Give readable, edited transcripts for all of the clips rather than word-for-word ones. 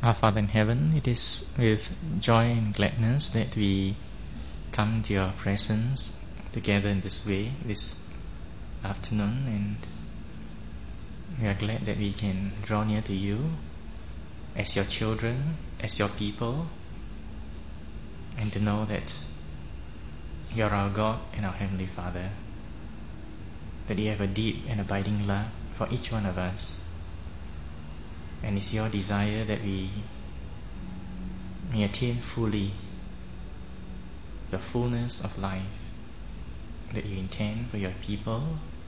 Our Father in heaven, it is with joy and gladness that we come to your presence together in this way, this afternoon, and we are glad that we can draw near to you as your children, as your people, and to know that you are our God and our Heavenly Father, that you have a deep and abiding love for each one of us. And it's your desire that we may attain fully the fullness of life that you intend for your people.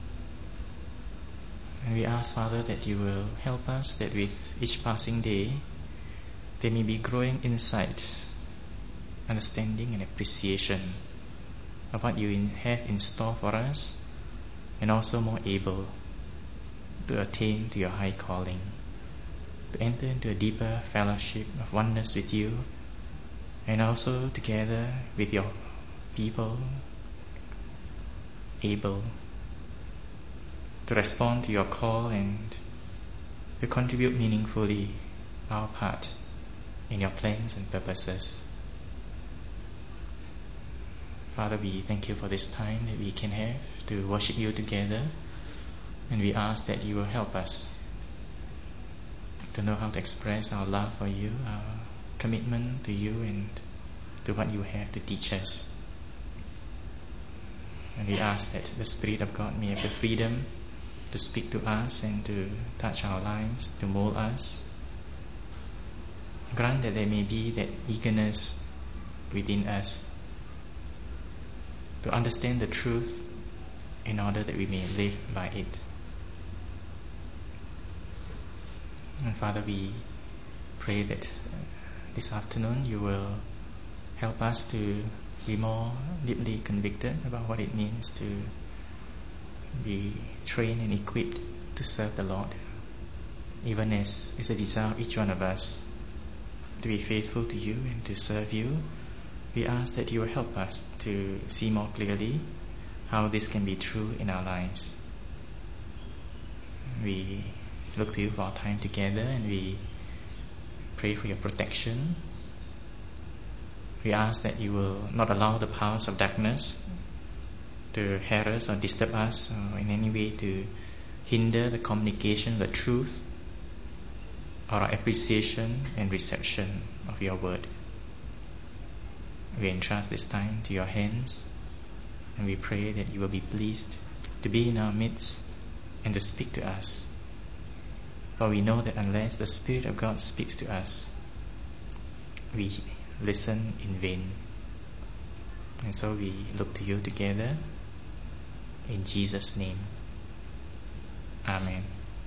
And we ask, Father, that you will help us, that with each passing day there may be growing insight, understanding and appreciation of what you have in store for us, and also more able to attain to your high calling, to enter into a deeper fellowship of oneness with you, and also together with your people, able to respond to your call and to contribute meaningfully our part in your plans and purposes. Father, we thank you for this time that we can have to worship you together, and we ask that you will help us to know how to express our love for you, our commitment to you and to what you have to teach us. And we ask that the Spirit of God may have the freedom to speak to us and to touch our lives, to mold us. Grant that there may be that eagerness within us to understand the truth in order that we may live by it. And Father, we pray that this afternoon you will help us to be more deeply convicted about what it means to be trained and equipped to serve the Lord, even as is the desire of each one of us to be faithful to you and to serve you. We ask that you will help us to see more clearly how this can be true in our lives. We look to you for our time together, and we pray for your protection. We ask that you will not allow the powers of darkness to harass or disturb us, or in any way to hinder the communication of the truth or our appreciation and reception of your word. We entrust this time to your hands, and we pray that you will be pleased to be in our midst and to speak to us. For we know that unless the Spirit of God speaks to us, we listen in vain. And so we look to you together in Jesus' name. Amen.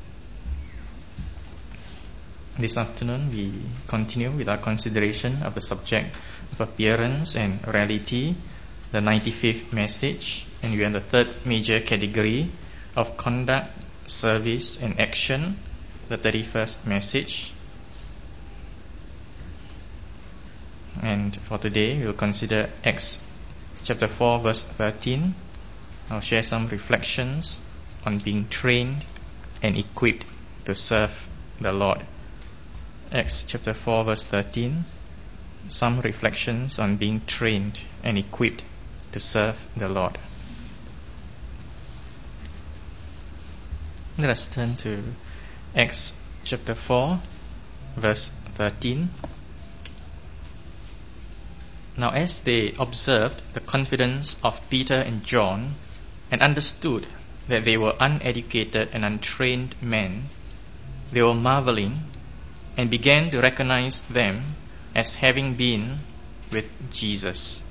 This afternoon we continue with our consideration of the subject of appearance and reality, the 95th message, and we are in the third major category of conduct, service and action, the 31st message. And for today we will consider Acts chapter 4 verse 13. I'll share some reflections on being trained and equipped to serve the Lord. Acts chapter 4 verse 13. Some reflections on being trained and equipped to serve the Lord. Let us turn to Acts chapter 4 verse 13. Now as they observed the confidence of Peter and John and understood that they were uneducated and untrained men, they were marveling and began to recognize them as having been with Jesus.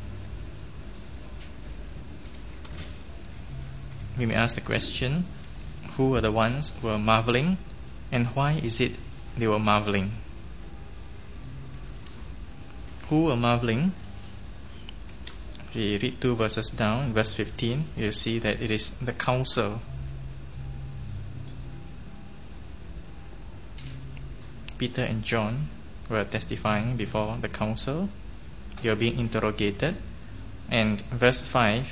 We may ask the question, who were the ones who were marveling, and why is it they were marveling? Who were marveling? If we read 2 verses down, verse 15, you'll see that it is the council. Peter and John were testifying before the council. They were being interrogated. And verse 5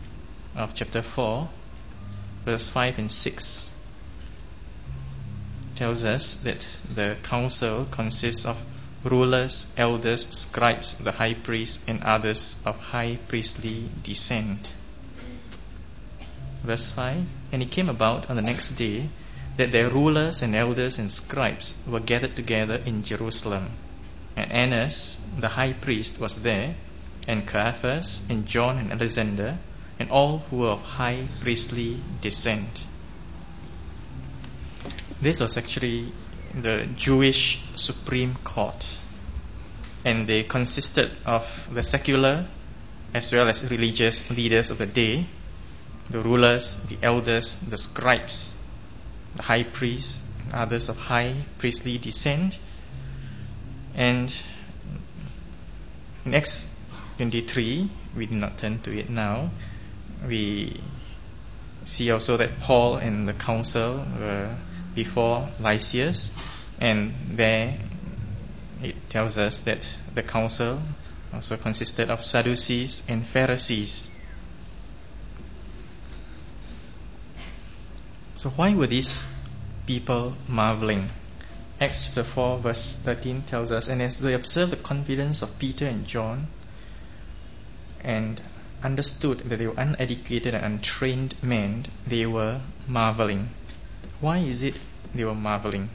of chapter 4, verse 5 and 6 tells us that the council consists of rulers, elders, scribes, the high priest, and others of high priestly descent. Verse 5, and it came about on the next day that their rulers and elders and scribes were gathered together in Jerusalem. And Annas, the high priest, was there, and Caiaphas, and John, and Alexander, and all who were of high priestly descent. This was actually the Jewish Supreme Court, and they consisted of the secular as well as religious leaders of the day, the rulers, the elders, the scribes, the high priests, others of high priestly descent. And in Acts 23, we did not turn to it now, we see also that Paul and the council were before Lysias, and there it tells us that the council also consisted of Sadducees and Pharisees. So why were these people marveling? Acts chapter 4 verse 13 tells us, and as they observed the confidence of Peter and John and understood that they were uneducated and untrained men, they were marveling. Why is it they were marveling?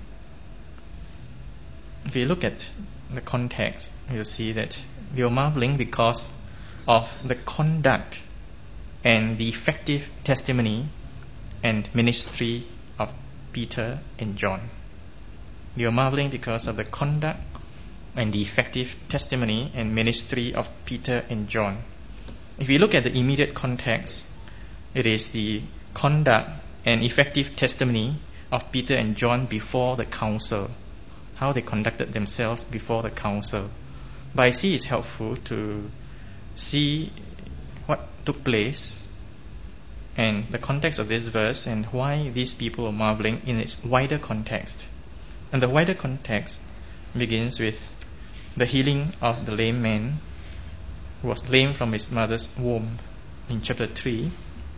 If you look at the context, you'll see that they were marveling because of the conduct and the effective testimony and ministry of Peter and John. They were marveling because of the conduct and the effective testimony and ministry of Peter and John. If you look at the immediate context, it is the conduct and effective testimony of Peter and John before the council, how they conducted themselves before the council. But I see it's helpful to see what took place and the context of this verse and why these people are marveling in its wider context. And the wider context begins with the healing of the lame man who was lame from his mother's womb in chapter 3,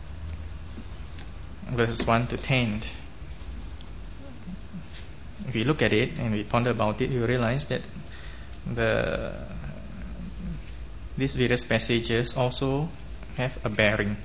verses 1 to 10. If you look at it and we ponder about it, you realize that these various passages also have a bearing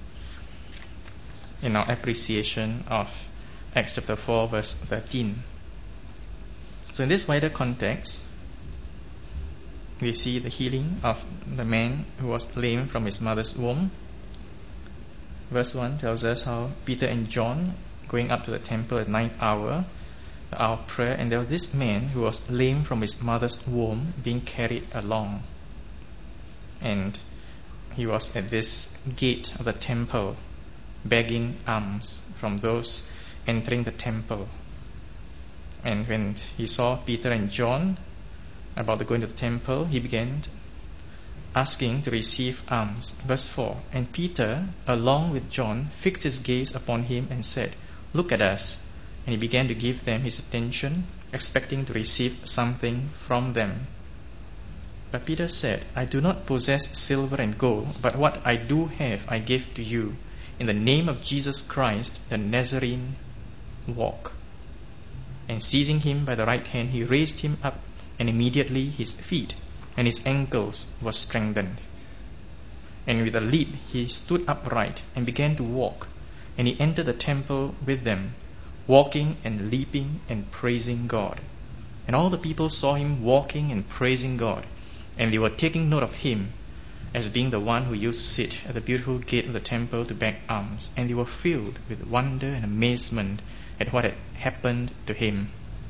in our appreciation of Acts chapter 4 verse 13. So in this wider context, we see the healing of the man who was lame from his mother's womb. Verse 1 tells us how Peter and John going up to the temple at 9th hour, the hour of prayer, and there was this man who was lame from his mother's womb being carried along. And he was at this gate of the temple begging alms from those entering the temple. And when he saw Peter and John about to go into the temple, he began asking to receive alms. Verse 4, and Peter, along with John, fixed his gaze upon him and said, "Look at us." And he began to give them his attention, expecting to receive something from them. But Peter said, "I do not possess silver and gold, but what I do have I give to you. In the name of Jesus Christ, the Nazarene, walk." And seizing him by the right hand, he raised him up, and immediately his feet and his ankles were strengthened. And with a leap he stood upright and began to walk, and he entered the temple with them, walking and leaping and praising God. And all the people saw him walking and praising God, and they were taking note of him as being the one who used to sit at the beautiful gate of the temple to beg alms, and they were filled with wonder and amazement at what had happened to him.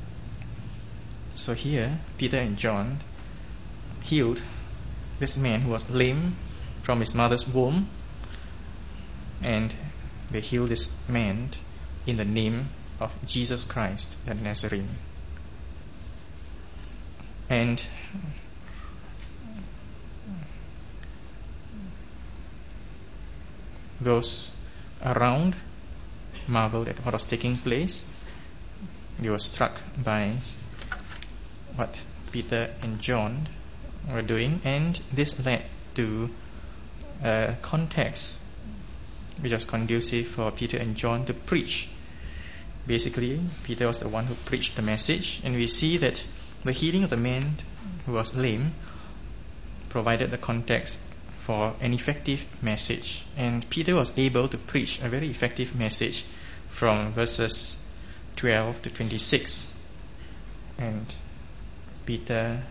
So here, Peter and John healed this man who was lame from his mother's womb, and they healed this man in the name of Jesus Christ, the Nazarene. And those around marveled at what was taking place. They were struck by what Peter and John were doing, and this led to a context which was conducive for Peter and John to preach Basically, Peter was the one who preached the message, and we see that the healing of the man who was lame provided the context for an effective message. And Peter was able to preach a very effective message from verses 12 to 26. And Peter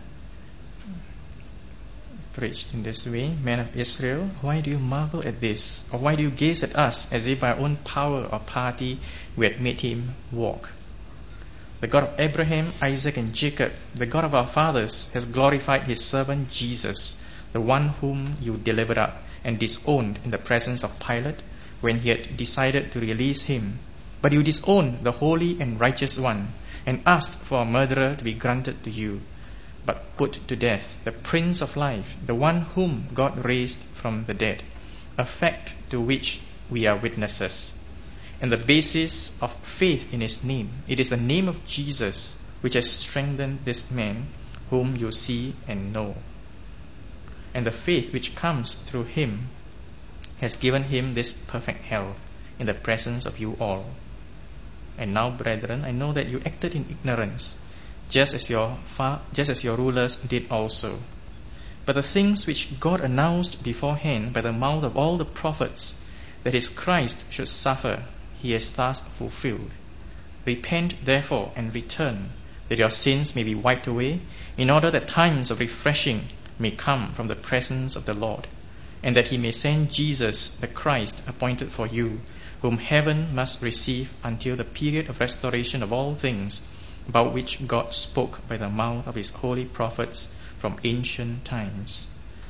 preached in this way: Men of Israel, why do you marvel at this? Or why do you gaze at us as if by our own power or party we had made him walk? The God of Abraham, Isaac, and Jacob, the God of our fathers, has glorified his servant Jesus, the one whom you delivered up and disowned in the presence of Pilate when he had decided to release him. But you disowned the holy and righteous one and asked for a murderer to be granted to you, but put to death the Prince of Life, the one whom God raised from the dead, a fact to which we are witnesses. And the basis of faith in his name, it is the name of Jesus which has strengthened this man whom you see and know. And the faith which comes through him has given him this perfect health in the presence of you all. And now, brethren, I know that you acted in ignorance, just as your rulers did also. But the things which God announced beforehand by the mouth of all the prophets, that his Christ should suffer, he has thus fulfilled. Repent therefore and return, that your sins may be wiped away, in order that times of refreshing may come from the presence of the Lord, and that he may send Jesus the Christ appointed for you, whom heaven must receive until the period of restoration of all things, about which God spoke by the mouth of his holy prophets from ancient times.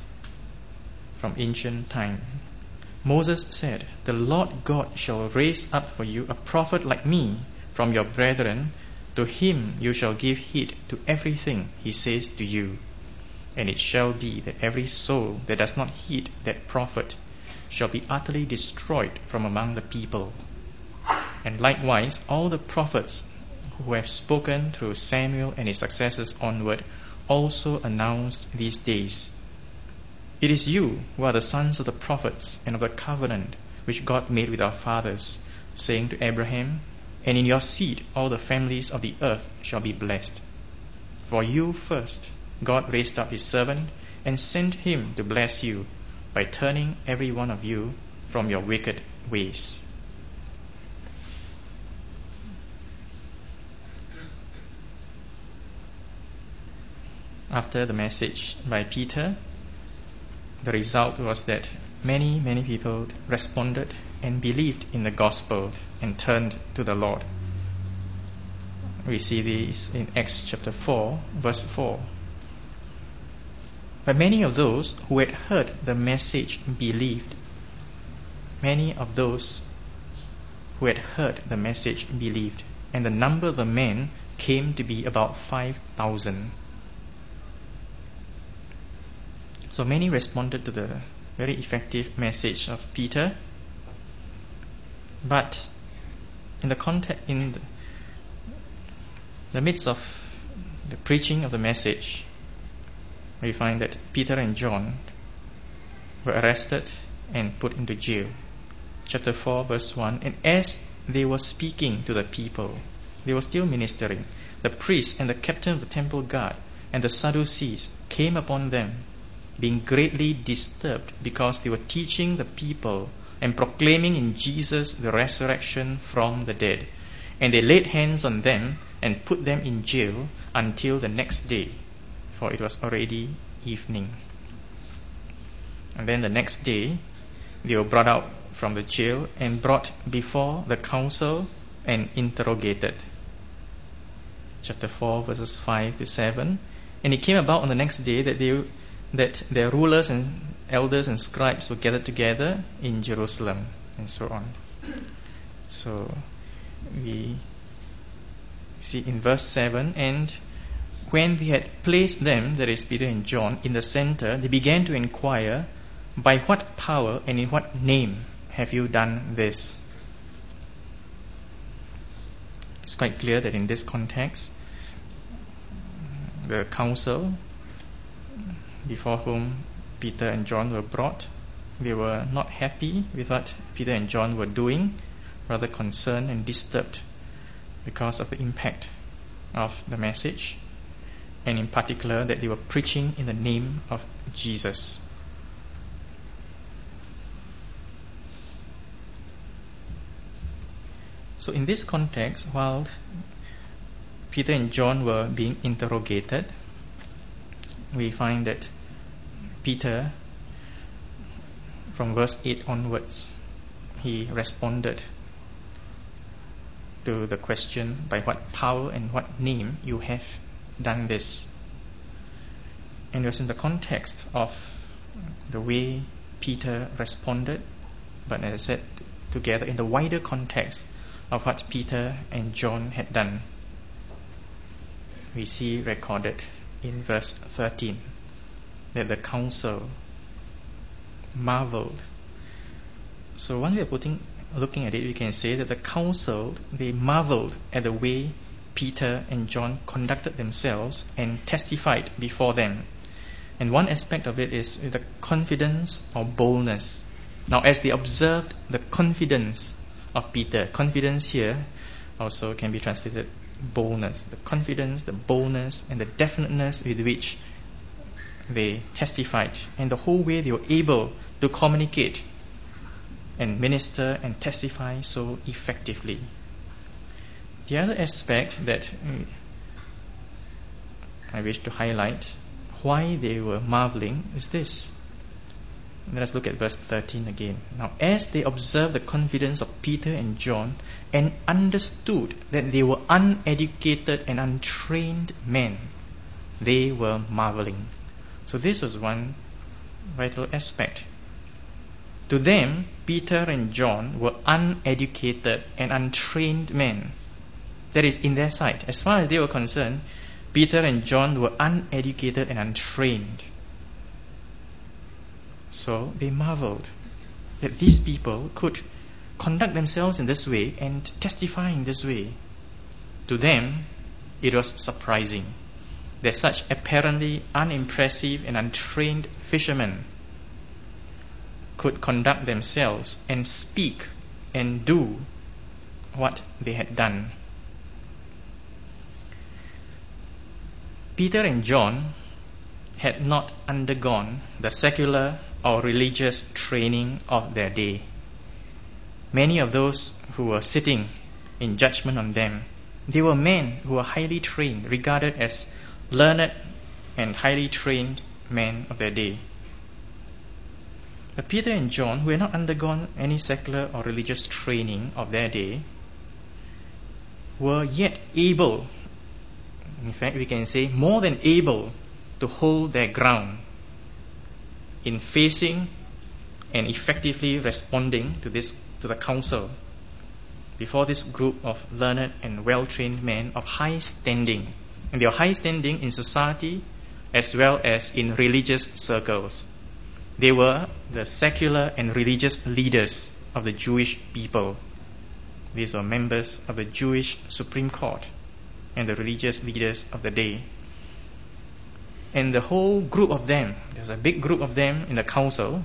From ancient time. Moses said, the Lord God shall raise up for you a prophet like me from your brethren. To him you shall give heed to everything he says to you. And it shall be that every soul that does not heed that prophet shall be utterly destroyed from among the people. And likewise all the prophets who have spoken through Samuel and his successors onward also announced these days. It is you who are the sons of the prophets and of the covenant which God made with our fathers, saying to Abraham, and in your seed all the families of the earth shall be blessed. For you first God raised up his servant and sent him to bless you by turning every one of you from your wicked ways. After the message by Peter, the result was that many people responded and believed in the gospel and turned to the Lord. We see this in Acts chapter 4, verse 4. But many of those who had heard the message believed. Many of those who had heard the message believed, and the number of the men came to be about 5,000. So many responded to the very effective message of Peter, but in the midst of the preaching of the message, we find that Peter and John were arrested and put into jail. Chapter 4, verse 1, and as they were speaking to the people, they were still ministering, the priests and the captain of the temple guard and the Sadducees came upon them, being greatly disturbed because they were teaching the people and proclaiming in Jesus the resurrection from the dead. And they laid hands on them and put them in jail until the next day, for it was already evening. And then the next day they were brought out from the jail and brought before the council and interrogated. Chapter 4, verses 5 to 7. And it came about on the next day that their rulers and elders and scribes were gathered together in Jerusalem, and so on. So we see in verse 7, and when they had placed them, that is Peter and John, in the center, they began to inquire, by what power and in what name have you done this? It's quite clear that in this context, the council before whom Peter and John were brought, they were not happy with what Peter and John were doing, rather concerned and disturbed because of the impact of the message, and in particular that they were preaching in the name of Jesus. So in this context, while Peter and John were being interrogated, we find that Peter, from verse 8 onwards, he responded to the question, by what power and what name you have done this. And it was in the context of the way Peter responded, but as I said, together in the wider context of what Peter and John had done. We see recorded in verse 13 that the council marveled. So once we are looking at it, we can say that the council, they marveled at the way Peter and John conducted themselves and testified before them. And one aspect of it is the confidence or boldness. Now, as they observed the confidence of Peter, confidence here also can be translated boldness. The confidence, the boldness, and the definiteness with which they testified, and the whole way they were able to communicate and minister and testify so effectively. The other aspect that I wish to highlight, why they were marveling, is this. Let us look at verse 13 again. Now, as they observed the confidence of Peter and John and understood that they were uneducated and untrained men, they were marveling. So this was one vital aspect. To them, Peter and John were uneducated and untrained men. That is, in their sight, as far as they were concerned, Peter and John were uneducated and untrained. So they marveled that these people could conduct themselves in this way and testify in this way. To them, it was surprising that such apparently unimpressive and untrained fishermen could conduct themselves and speak and do what they had done. Peter and John had not undergone the secular or religious training of their day. Many of those who were sitting in judgment on them, they were men who were highly trained, regarded as learned and highly trained men of their day. But Peter and John, who had not undergone any secular or religious training of their day, were yet able, in fact we can say more than able, to hold their ground in facing and effectively responding to the council before this group of learned and well-trained men of high standing. And they are high standing in society as well as in religious circles. They were the secular and religious leaders of the Jewish people. These were members of the Jewish Supreme Court and the religious leaders of the day. And the whole group of them, there's a big group of them in the council.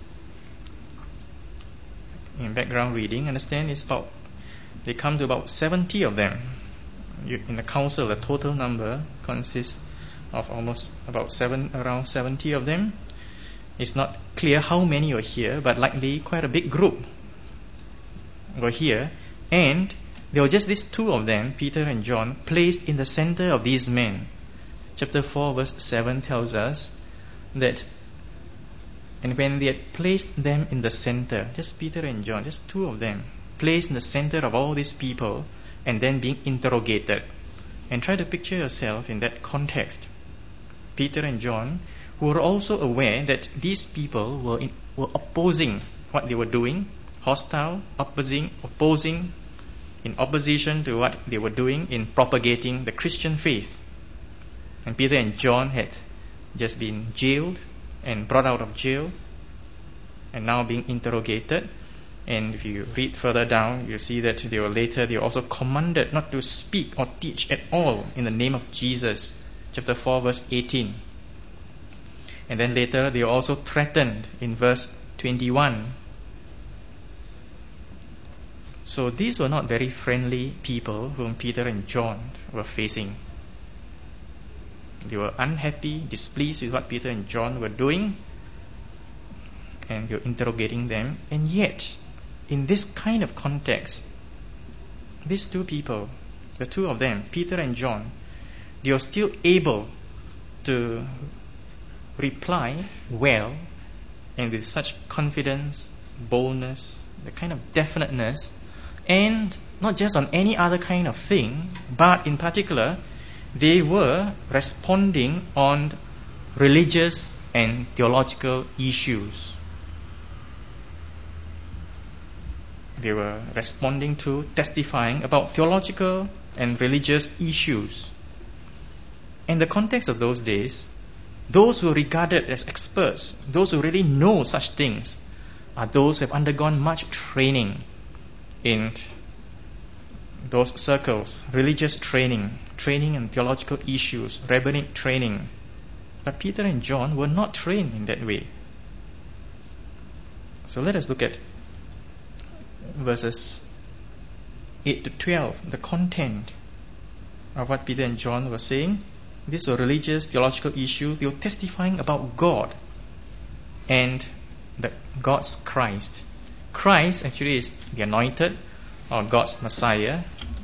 In background reading, understand they come to about 70 of them. In the council, the total number consists of around 70 of them. It's not clear how many were here, but likely quite a big group were here. And there were just these two of them, Peter and John, placed in the center of these men. Chapter 4 verse 7 tells us that, and when they had placed them in the center, just Peter and John, just two of them, placed in the center of all these people and then being interrogated. And try to picture yourself in that context. Peter and John, who were also aware that these people were opposing what they were doing, hostile, opposing in opposition to what they were doing in propagating the Christian faith. And Peter and John had just been jailed and brought out of jail and now being interrogated. And if you read further down, you see that they were also commanded not to speak or teach at all in the name of Jesus. Chapter 4 verse 18. And then later they were also threatened in verse 21. So these were not very friendly people whom Peter and John were facing. They were unhappy, displeased with what Peter and John were doing, and they were interrogating them. And yet, in this kind of context, these two people, the two of them, Peter and John, they were still able to reply well and with such confidence, boldness, the kind of definiteness, and not just on any other kind of thing, but in particular, they were responding on religious and theological issues. They were responding to, testifying about theological and religious issues. In the context of those days, those who are regarded as experts, those who really know such things, are those who have undergone much training in those circles, religious training in theological issues, rabbinic training. But Peter and John were not trained in that way. So let us look at verses 8 to 12, the content of what Peter and John were saying. These were religious, theological issues. They were testifying about God and God's Christ. Christ actually is the anointed or God's Messiah.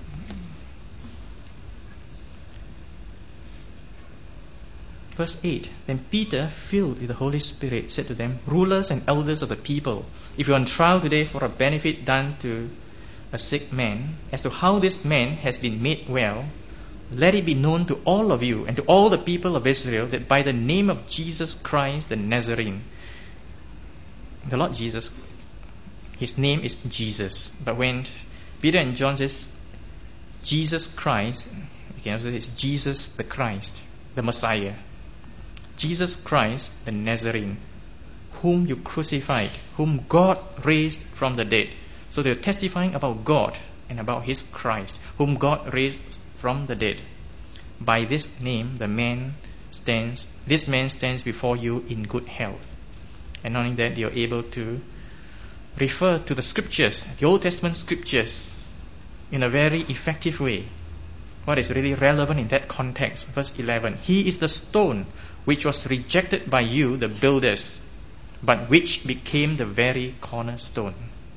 Verse 8, then Peter, filled with the Holy Spirit, said to them, rulers and elders of the people, if you are on trial today for a benefit done to a sick man, as to how this man has been made well, let it be known to all of you and to all the people of Israel that by the name of Jesus Christ the Nazarene, the Lord Jesus, his name is Jesus. But when Peter and John says Jesus Christ, you can also say it's Jesus the Christ, the Messiah. Jesus Christ the Nazarene, whom you crucified, whom God raised from the dead. So they're testifying about God and about his Christ, whom God raised from the dead. By this name this man stands before you in good health. And not only that, they are able to refer to the scriptures, the Old Testament scriptures, in a very effective way. What is really relevant in that context? Verse 11, he is the stone which was rejected by you, the builders, but which became the very cornerstone.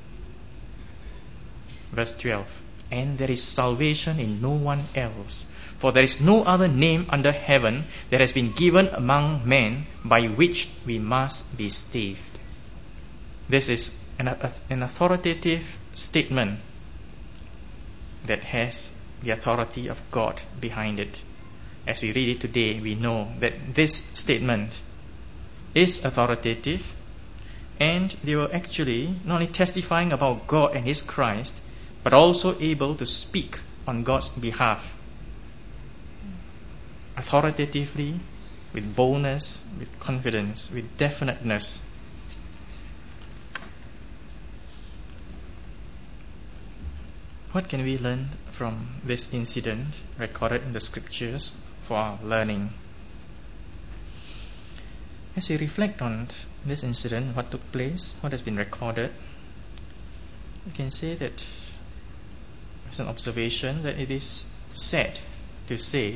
Verse 12, and there is salvation in no one else, for there is no other name under heaven that has been given among men by which we must be saved. This is an authoritative statement that has the authority of God behind it. As we read it today, we know that this statement is authoritative, and they were actually not only testifying about God and his Christ, but also able to speak on God's behalf authoritatively, with boldness, with confidence, with definiteness. What can we learn from this incident recorded in the scriptures for our learning? As we reflect on this incident, what took place, what has been recorded, we can say that it's an observation that it is sad to say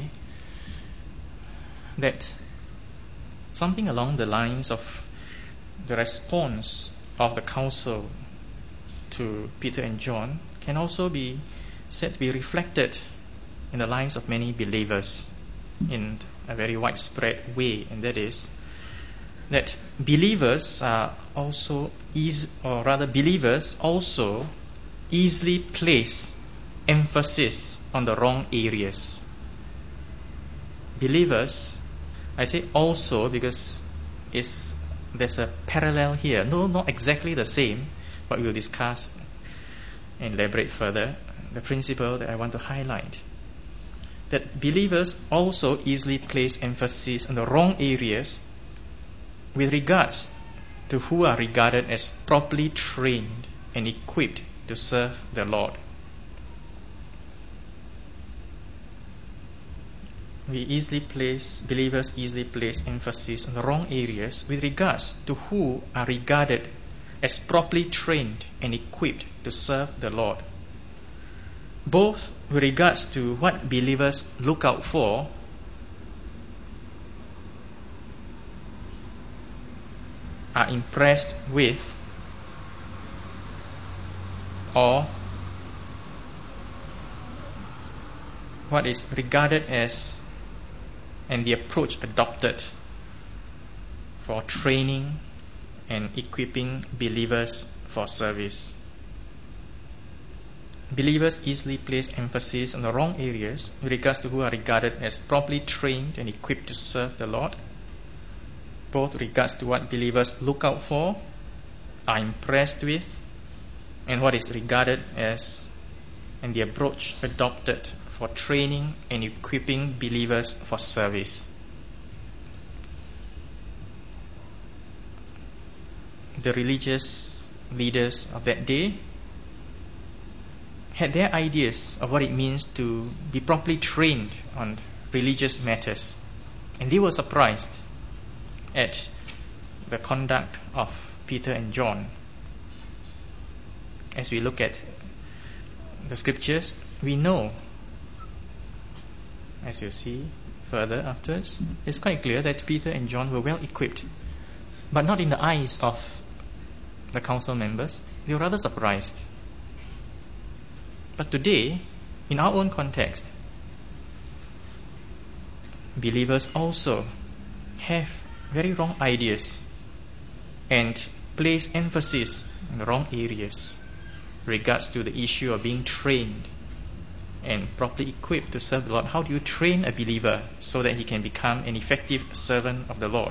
that something along the lines of the response of the council to Peter and John can also be said to be reflected in the lives of many believers in a very widespread way, and that is that believers also easily place emphasis on the wrong areas. Believers, I say also because there's a parallel here. No, not exactly the same, but we'll discuss and elaborate further the principle that I want to highlight. That believers also easily place emphasis on the wrong areas with regards to who are regarded as properly trained and equipped to serve the Lord. Believers easily place emphasis on the wrong areas with regards to who are regarded as properly trained and equipped to serve the Lord. both with regards to what believers look out for are impressed with, or what is regarded as, and the approach adopted for training and equipping believers for service. Believers easily place emphasis on the wrong areas with regards to who are regarded as properly trained and equipped to serve the Lord, both with regards to what believers look out for, are impressed with, and what is regarded as, and the approach adopted for training and equipping believers for service. The religious leaders of that day had their ideas of what it means to be properly trained on religious matters, and they were surprised at the conduct of Peter and John. As we look at the scriptures, we know, as you see further afterwards, it's quite clear that Peter and John were well equipped, but not in the eyes of the council members. They were rather surprised. But today, in our own context, believers also have very wrong ideas and place emphasis in the wrong areas regards to the issue of being trained and properly equipped to serve the Lord. How do you train a believer so that he can become an effective servant of the Lord?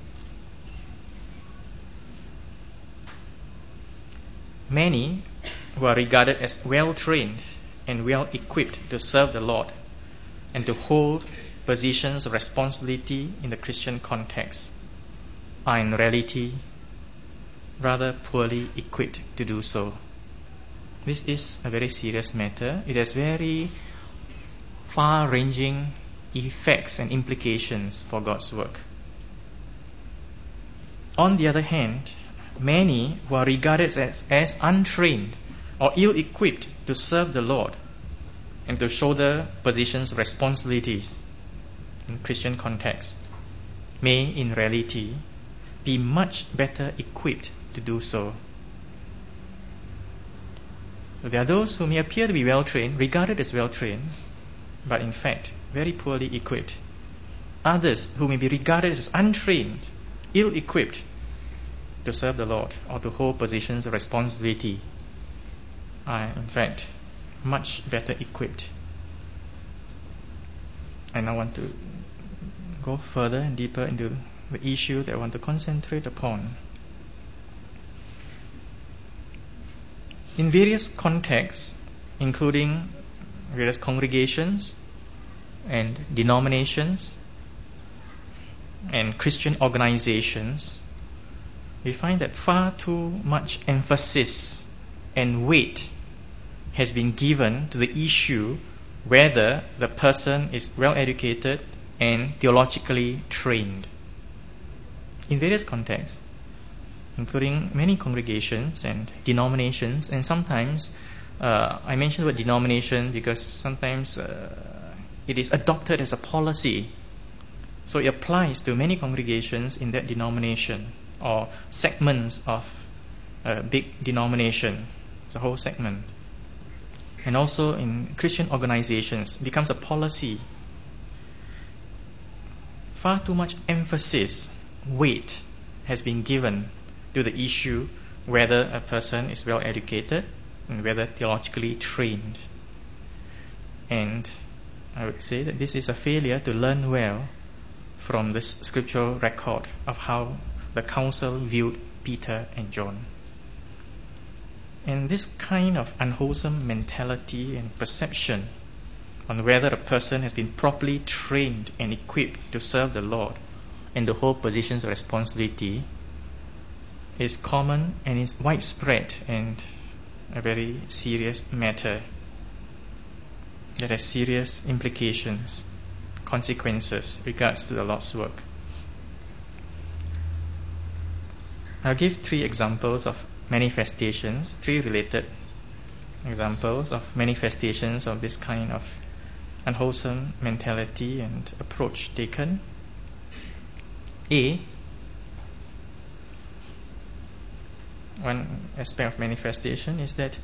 Many who are regarded as well trained and well equipped to serve the Lord and to hold positions of responsibility in the Christian context are in reality rather poorly equipped to do so. This is a very serious matter. It has very far-ranging effects and implications for God's work. On the other hand, many who are regarded as untrained or ill-equipped to serve the Lord and to shoulder positions of responsibilities in Christian context may in reality be much better equipped to do so. There are those who may appear to be well trained, regarded as well trained, but in fact very poorly equipped. Others who may be regarded as untrained, ill-equipped to serve the Lord or to hold positions of responsibility are in fact much better equipped. I now want to go further and deeper into the issue that I want to concentrate upon. In various contexts, including various congregations and denominations and Christian organizations, we find that far too much emphasis and weight has been given to the issue whether the person is well educated and theologically trained. In various contexts, including many congregations and denominations, and sometimes I mention the word denomination because sometimes it is adopted as a policy, so it applies to many congregations in that denomination or segments of a big denomination. It's a whole segment. And also in Christian organizations, it becomes a policy. Far too much emphasis, weight has been given to the issue whether a person is well educated and whether theologically trained. And I would say that this is a failure to learn well from this scriptural record of how the council viewed Peter and John. And this kind of unwholesome mentality and perception on whether a person has been properly trained and equipped to serve the Lord and to hold positions of responsibility is common and is widespread and a very serious matter that has serious implications, consequences regards to the Lord's work. I'll give 3 examples of manifestations, 3 related examples of manifestations of this kind of unwholesome mentality and approach taken. A, one aspect of manifestation is that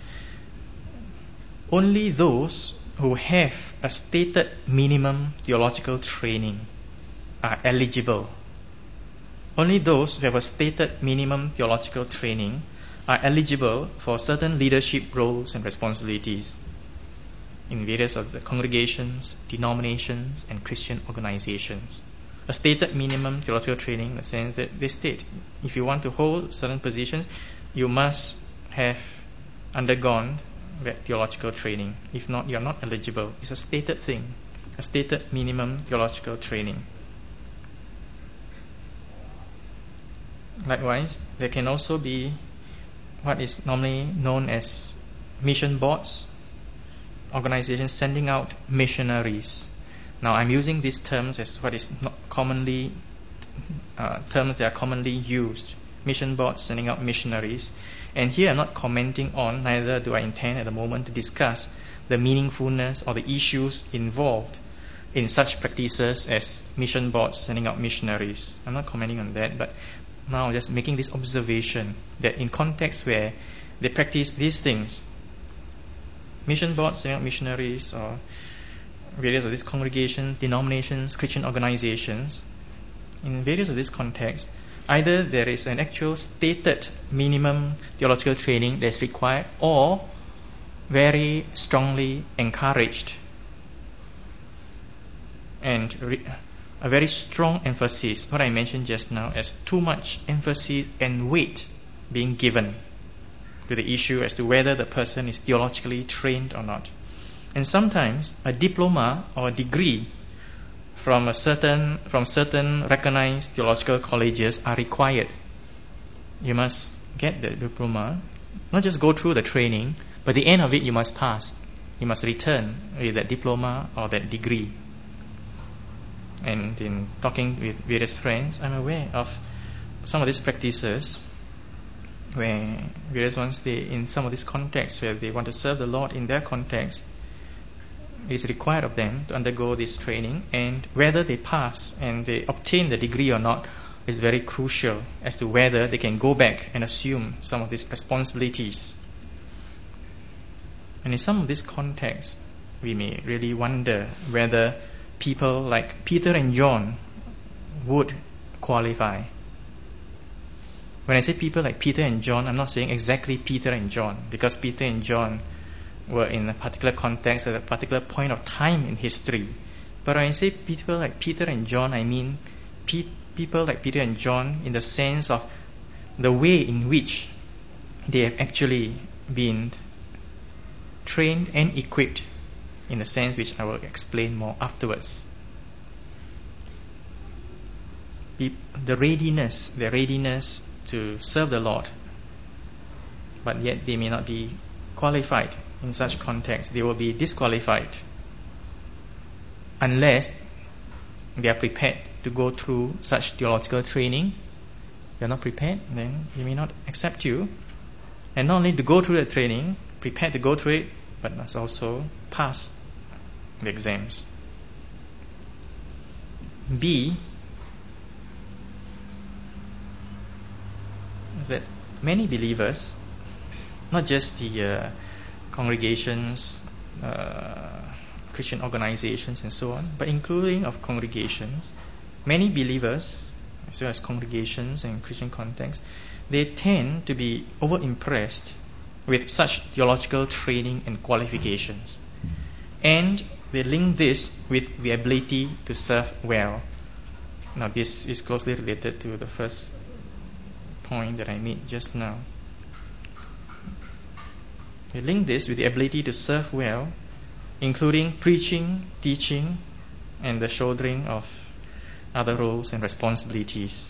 only those who have a stated minimum theological training are eligible. Only those who have a stated minimum theological training are eligible for certain leadership roles and responsibilities in various of the congregations, denominations, and Christian organizations. A stated minimum theological training in the sense that they state, if you want to hold certain positions, you must have undergone that theological training. If not, you are not eligible. It's a stated thing, a stated minimum theological training. Likewise, there can also be what is normally known as mission boards, organizations sending out missionaries. Now, I'm using these terms as what is not commonly terms that are commonly used. Mission boards sending out missionaries. And here I'm not commenting on, neither do I intend at the moment to discuss the meaningfulness or the issues involved in such practices as mission boards sending out missionaries. I'm not commenting on that, but now just making this observation that in contexts where they practice these things, mission boards sending out missionaries or various of these congregations, denominations, Christian organizations, in various of these contexts, either there is an actual stated minimum theological training that is required or very strongly encouraged and a very strong emphasis, what I mentioned just now, as too much emphasis and weight being given to the issue as to whether the person is theologically trained or not. And sometimes a diploma or a degree from certain recognized theological colleges are required. You must get the diploma, not just go through the training, but at the end of it you must pass. You must return with that diploma or that degree. And in talking with various friends, I'm aware of some of these practices where various ones, they, in some of these contexts where they want to serve the Lord in their context, it is required of them to undergo this training, and whether they pass and they obtain the degree or not is very crucial as to whether they can go back and assume some of these responsibilities. And in some of these contexts, we may really wonder whether people like Peter and John would qualify. When I say people like Peter and John, I'm not saying exactly Peter and John, because Peter and John were in a particular context at a particular point of time in history. But when I say people like Peter and John, I mean people like Peter and John in the sense of the way in which they have actually been trained and equipped, in a sense which I will explain more afterwards. The readiness to serve the Lord, but yet they may not be qualified in such context. They will be disqualified unless they are prepared to go through such theological training. If they are not prepared, then they may not accept you. And not only to go through the training, prepared to go through it, but must also pass the exams. B is that many believers, not just the congregations, Christian organizations and so on, but including of congregations, many believers, as well as congregations and Christian contexts, they tend to be over-impressed with such theological training and qualifications. And they link this with the ability to serve well. Now this is closely related to the first point that I made just now. They link this with the ability to serve well, including preaching, teaching, and the shouldering of other roles and responsibilities.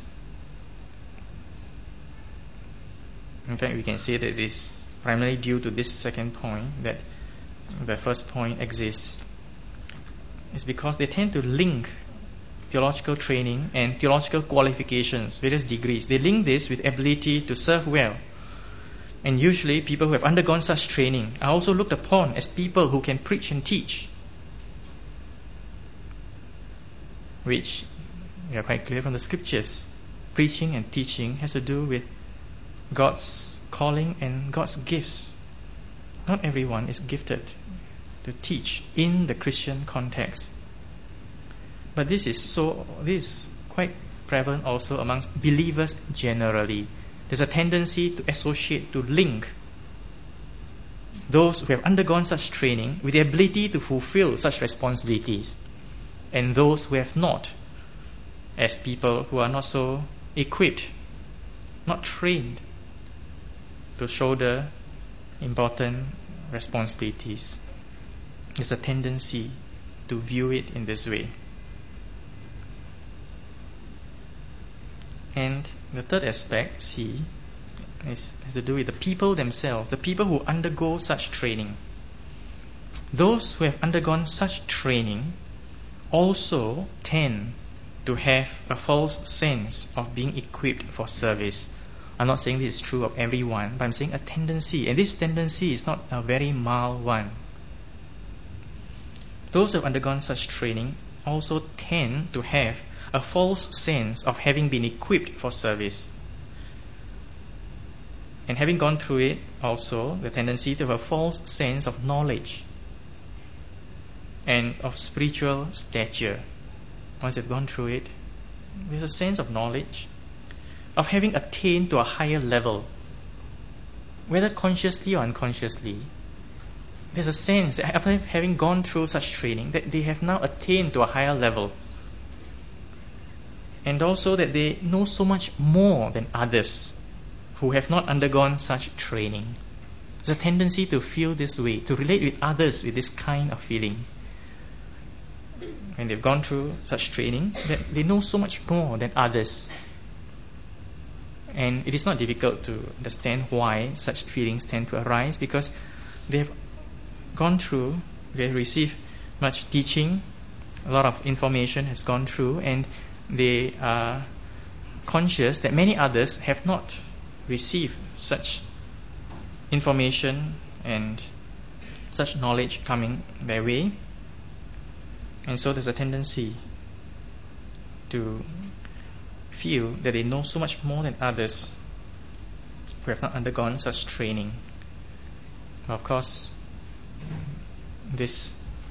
In fact, we can say that it is primarily due to this second point that the first point exists. It's because they tend to link theological training and theological qualifications, various degrees. They link this with ability to serve well. And usually people who have undergone such training are also looked upon as people who can preach and teach, which we are quite clear from the scriptures. Preaching and teaching has to do with God's calling and God's gifts. Not everyone is gifted to teach in the Christian context. But this is quite prevalent also amongst believers generally. There's a tendency to associate, to link those who have undergone such training with the ability to fulfill such responsibilities, and those who have not, as people who are not so equipped, not trained to shoulder important responsibilities. There's a tendency to view it in this way. And the third aspect, C, has to do with the people themselves, the people who undergo such training. Those who have undergone such training also tend to have a false sense of being equipped for service. I'm not saying this is true of everyone, but I'm saying a tendency, and this tendency is not a very mild one. Those who have undergone such training also tend to have a false sense of having been equipped for service. And having gone through it, also the tendency to have a false sense of knowledge and of spiritual stature. Once they've gone through it, there's a sense of knowledge, of having attained to a higher level, whether consciously or unconsciously. There's a sense that after having gone through such training, that they have now attained to a higher level. And also that they know so much more than others who have not undergone such training. There's a tendency to feel this way, to relate with others with this kind of feeling. When they've gone through such training, that they know so much more than others. And it is not difficult to understand why such feelings tend to arise, because they have gone through, they have received much teaching, a lot of information has gone through, and they are conscious that many others have not received such information and such knowledge coming their way. And so there's a tendency to feel that they know so much more than others who have not undergone such training. Of course, this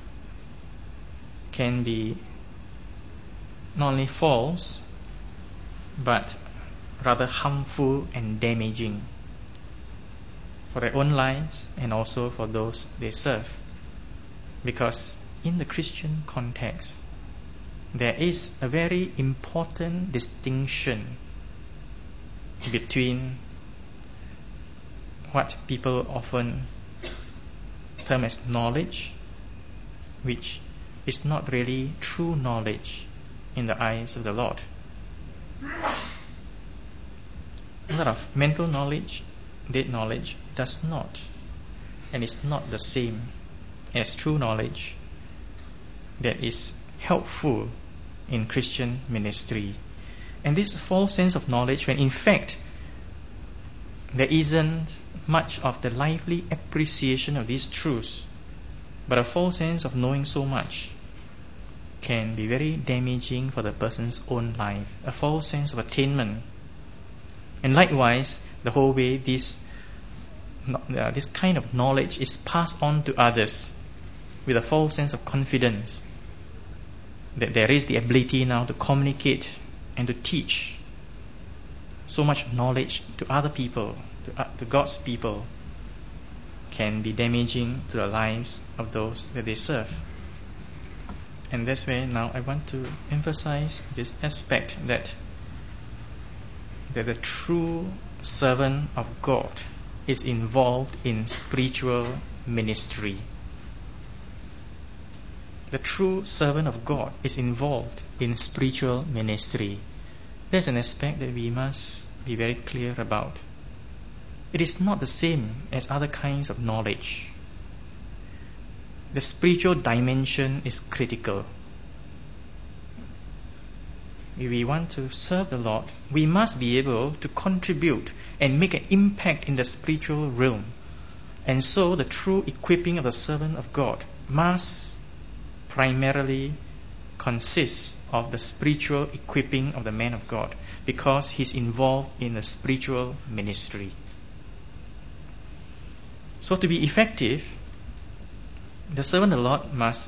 can be not only false, but rather harmful and damaging for their own lives and also for those they serve. Because in the Christian context, there is a very important distinction between what people often term as knowledge, which is not really true knowledge in the eyes of the Lord. A lot of mental knowledge, dead knowledge, does not and is not the same as true knowledge that is helpful in Christian ministry. And this false sense of knowledge, when in fact there isn't much of the lively appreciation of these truths, but a false sense of knowing so much, can be very damaging for the person's own life. A false sense of attainment. And likewise, the whole way this kind of knowledge is passed on to others with a false sense of confidence that there is the ability now to communicate and to teach so much knowledge to other people, to God's people, can be damaging to the lives of those that they serve. And that's where now I want to emphasize this aspect that the true servant of God is involved in spiritual ministry. The true servant of God is involved in spiritual ministry. There's an aspect that we must be very clear about. It is not the same as other kinds of knowledge. The spiritual dimension is critical. if we want to serve the Lord, we must be able to contribute and make an impact in the spiritual realm. And so the true equipping of the servant of God must primarily consist of the spiritual equipping of the man of God, because he's involved in the spiritual ministry. So to be effective, the servant of the Lord must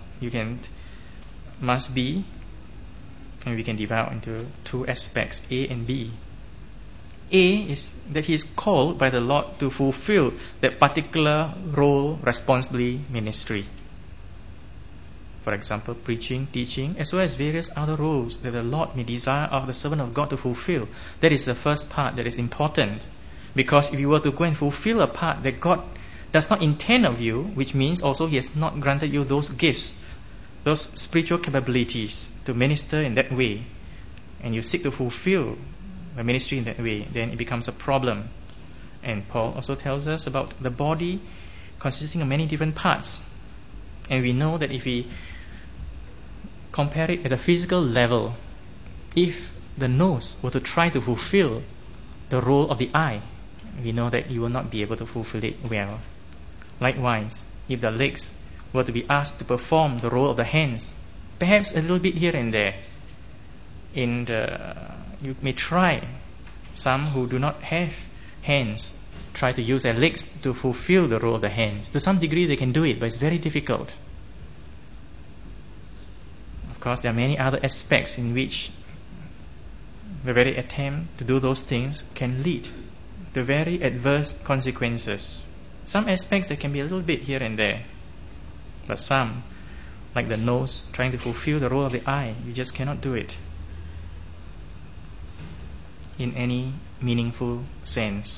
be, and we can divide into two aspects, A and B. A is that he is called by the Lord to fulfill that particular role, responsibility, ministry. For example, preaching, teaching, as well as various other roles that the Lord may desire of the servant of God to fulfill. That is the first part that is important. Because if you were to go and fulfill a part that God does not intend of you, which means also He has not granted you those gifts, those spiritual capabilities to minister in that way, and you seek to fulfill the ministry in that way, then it becomes a problem. And Paul also tells us about the body consisting of many different parts. And we know that if we compare it at a physical level, if the nose were to try to fulfill the role of the eye, we know that you will not be able to fulfill it well. Likewise, if the legs were to be asked to perform the role of the hands, perhaps a little bit here and there, you may try, some who do not have hands try to use their legs to fulfill the role of the hands. To some degree they can do it, but it's very difficult. Of course, there are many other aspects in which the very attempt to do those things can lead to very adverse consequences. Some aspects that can be a little bit here and there, but some, like the nose trying to fulfill the role of the eye, you just cannot do it in any meaningful sense.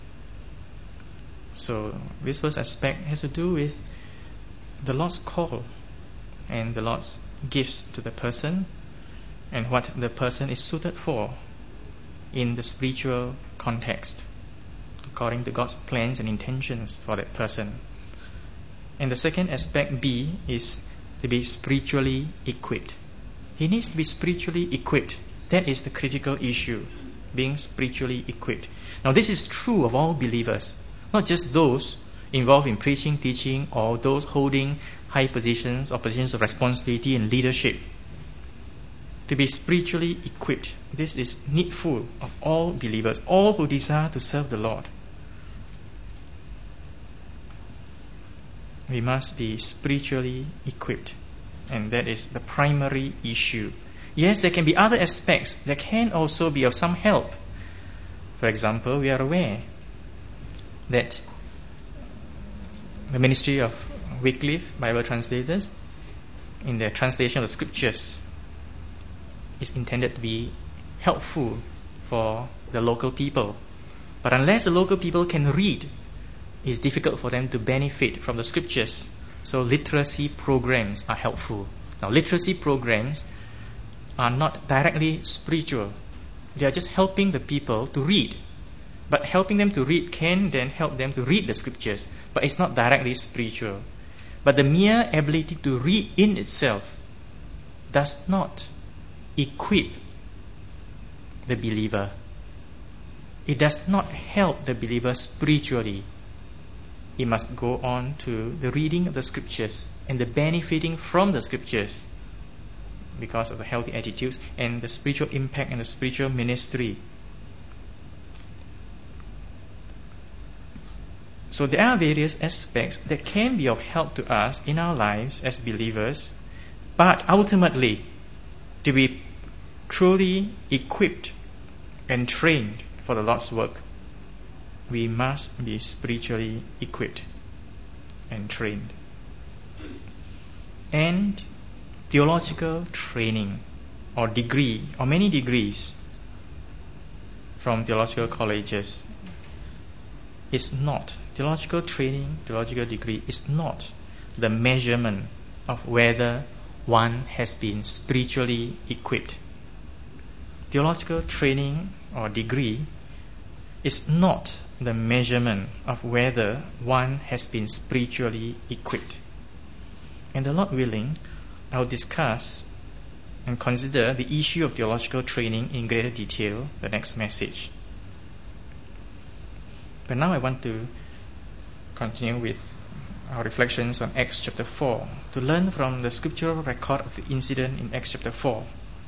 So this first aspect has to do with the Lord's call and the Lord's gifts to the person and what the person is suited for in the spiritual context, according to God's plans and intentions for that person. And the second aspect, B, is to be spiritually equipped. He needs to be spiritually equipped. That is the critical issue, being spiritually equipped. Now this is true of all believers, not just those involved in preaching, teaching, or those holding high positions or positions of responsibility and leadership. To be spiritually equipped, this is needful of all believers, all who desire to serve the Lord. We must be spiritually equipped, and that is the primary issue. Yes, there can be other aspects that can also be of some help. For example, we are aware that the ministry of Wycliffe Bible translators, in their translation of the scriptures, is intended to be helpful for the local people. But unless the local people can read, it's difficult for them to benefit from the scriptures. So literacy programs are helpful. Now, literacy programs are not directly spiritual. They are just helping the people to read. But helping them to read can then help them to read the scriptures. But it's not directly spiritual. But the mere ability to read in itself does not equip the believer. It does not help the believer spiritually. It must go on to the reading of the scriptures and the benefiting from the scriptures because of the healthy attitudes and the spiritual impact and the spiritual ministry. So there are various aspects that can be of help to us in our lives as believers, but ultimately, to be truly equipped and trained for the Lord's work, we must be spiritually equipped and trained. And theological training or degree or many degrees from theological colleges is not, theological training, theological degree is not the measurement of whether one has been spiritually equipped. Theological training or degree is not the measurement of whether one has been spiritually equipped. And the Lord willing, I'll discuss and consider the issue of theological training in greater detail the next message. But now I want to continue with our reflections on Acts chapter 4 to learn from the scriptural record of the incident in Acts chapter 4.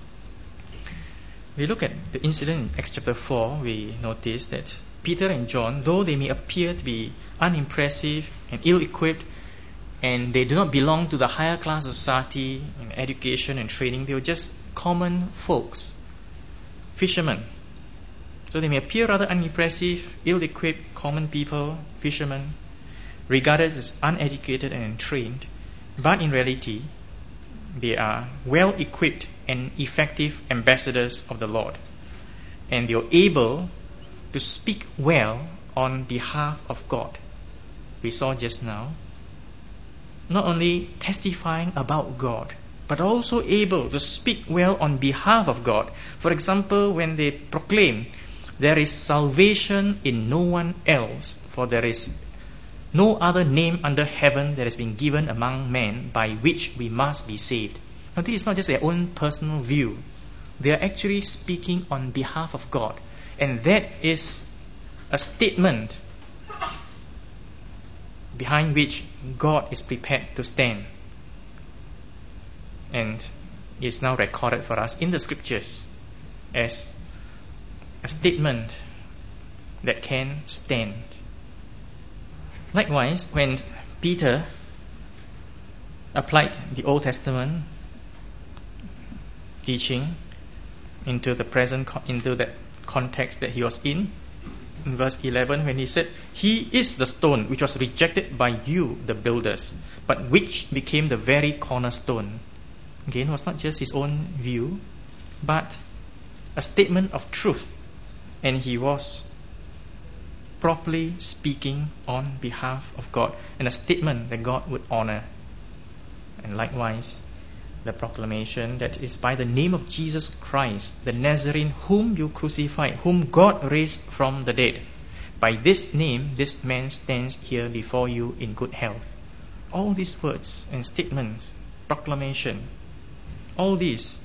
We look at the incident in Acts chapter 4, we notice that Peter and John, though they may appear to be unimpressive and ill-equipped, and they do not belong to the higher class of society in education and training, they were just common folks, fishermen. So they may appear rather unimpressive, ill-equipped, common people, fishermen, regarded as uneducated and untrained, but in reality, they are well-equipped and effective ambassadors of the Lord. And they are able to speak well on behalf of God. We saw just now, not only testifying about God, but also able to speak well on behalf of God. For example, when they proclaim, there is salvation in no one else, for there is no other name under heaven that has been given among men by which we must be saved. Now, this is not just their own personal view. They are actually speaking on behalf of God. And that is a statement behind which God is prepared to stand. And it is now recorded for us in the scriptures as a statement that can stand. Likewise, when Peter applied the Old Testament teaching into the present, into that context that he was in verse 11, when he said, "He is the stone which was rejected by you, the builders, but which became the very cornerstone." Again, it was not just his own view, but a statement of truth. And he was properly speaking on behalf of God, and a statement that God would honor. And likewise, the proclamation that is by the name of Jesus Christ, the Nazarene, whom you crucified, whom God raised from the dead. By this name, this man stands here before you in good health. All these words and statements, proclamation, all these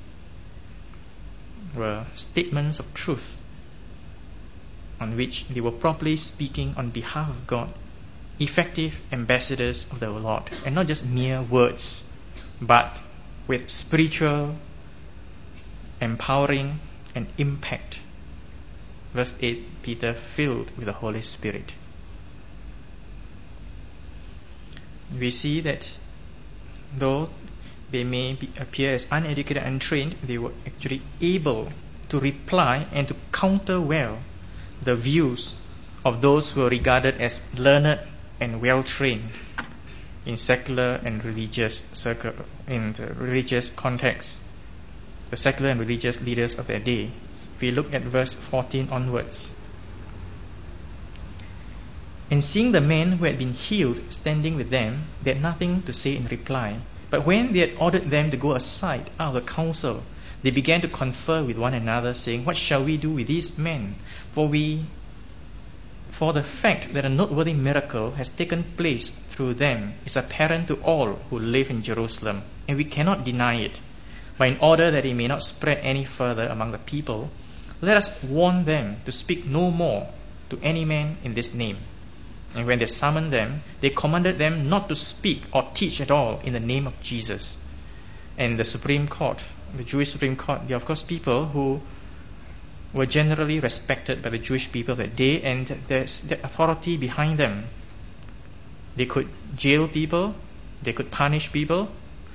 were statements of truth on which they were properly speaking on behalf of God, effective ambassadors of the Lord, and not just mere words, but with spiritual empowering and impact. Verse 8, Peter filled with the Holy Spirit. We see that though they may appear as uneducated and untrained, they were actually able to reply and to counter well the views of those who are regarded as learned and well-trained in secular and religious in the religious context, the secular and religious leaders of their day. If we look at verse 14 onwards, "And seeing the men who had been healed standing with them, they had nothing to say in reply. But when they had ordered them to go aside out of the council, they began to confer with one another, saying, 'What shall we do with these men? For the fact that a noteworthy miracle has taken place through them is apparent to all who live in Jerusalem, and we cannot deny it. But in order that it may not spread any further among the people, let us warn them to speak no more to any man in this name.' And when they summoned them, they commanded them not to speak or teach at all in the name of Jesus." And the Supreme Court, the Jewish Supreme Court, they are of course people who were generally respected by the Jewish people that day, and there's the authority behind them. They could jail people, they could punish people,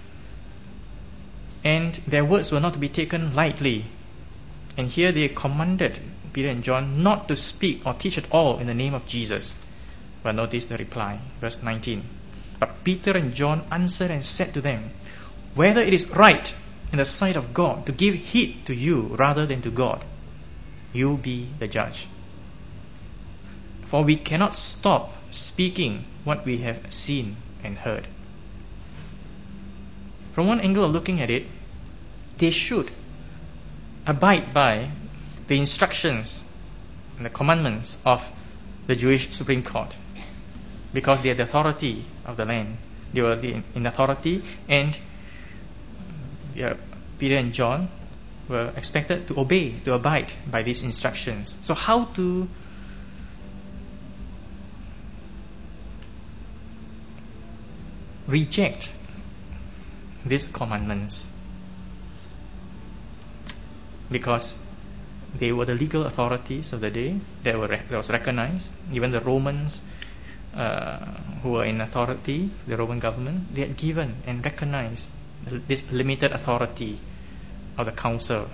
and their words were not to be taken lightly. And here they commanded Peter and John not to speak or teach at all in the name of Jesus. But notice the reply, verse 19. "But Peter and John answered and said to them, 'Whether it is right in the sight of God to give heed to you rather than to God, you be the judge. For we cannot stop speaking what we have seen and heard.'" From one angle of looking at it, they should abide by the instructions and the commandments of the Jewish Supreme Court, because they had the authority of the land. They were in authority, and Peter and John were expected to obey, to abide by these instructions. So how to reject these commandments? Because they were the legal authorities of the day that was recognized. Even the Romans who were in authority, the Roman government, they had given and recognized this limited authority of the council.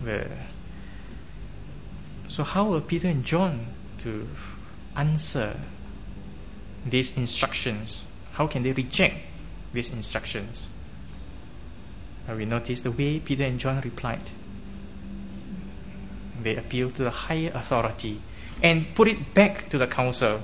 So how were Peter and John to answer these instructions? How can they reject these instructions? We notice the way Peter and John replied. They appealed to the higher authority and put it back to the council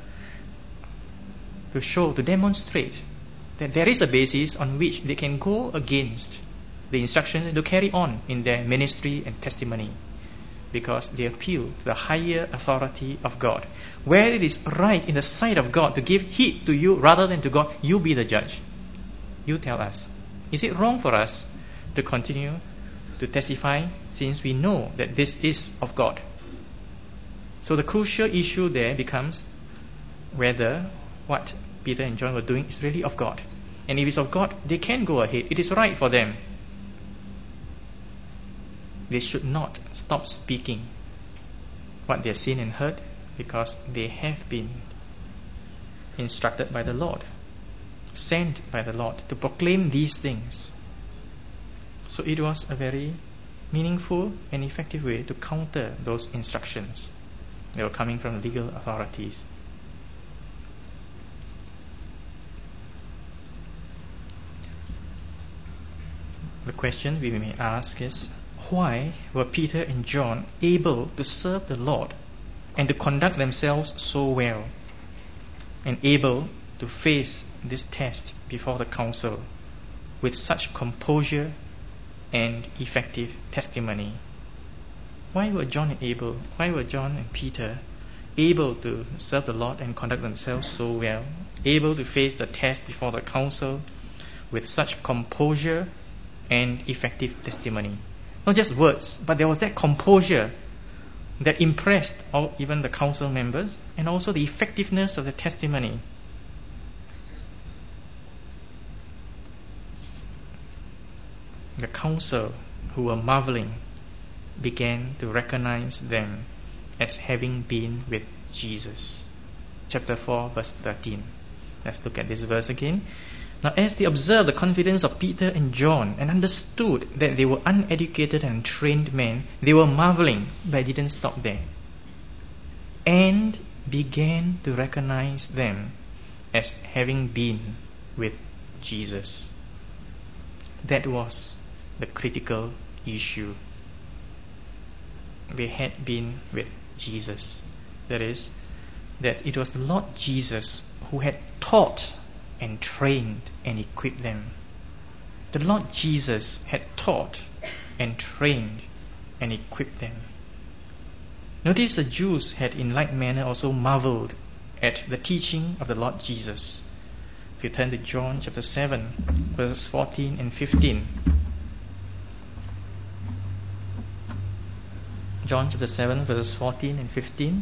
to show, to demonstrate that there is a basis on which they can go against the instructions and to carry on in their ministry and testimony, because they appeal to the higher authority of God. Where it is right in the sight of God to give heed to you rather than to God, you be the judge. You tell us. Is it wrong for us to continue to testify since we know that this is of God? So the crucial issue there becomes whether what Peter and John were doing is really of God. And if it's of God, they can go ahead. It is right for them. They should not stop speaking what they have seen and heard, because they have been instructed by the Lord, sent by the Lord to proclaim these things. So it was a very meaningful and effective way to counter those instructions that were coming from legal authorities. The question we may ask is, why were Peter and John able to serve the Lord and to conduct themselves so well, and able to face this test before the council with such composure and effective testimony? Why were John and Peter able to serve the Lord and conduct themselves so well, able to face the test before the council with such composure and effective testimony? Not just words, but there was that composure that impressed even the council members, and also the effectiveness of the testimony. The council, who were marveling, began to recognize them as having been with Jesus. Chapter 4, verse 13. Let's look at this verse again. Now, as they observed the confidence of Peter and John and understood that they were uneducated and trained men, they were marveling, but didn't stop there, and began to recognize them as having been with Jesus. That was the critical issue. They had been with Jesus. That is, that it was the Lord Jesus who had taught and trained and equipped them. The Lord Jesus had taught and trained and equipped them. Notice the Jews had in like manner also marveled at the teaching of the Lord Jesus. If you turn to John chapter 7, verses 14 and 15. John chapter 7, verses 14 and 15.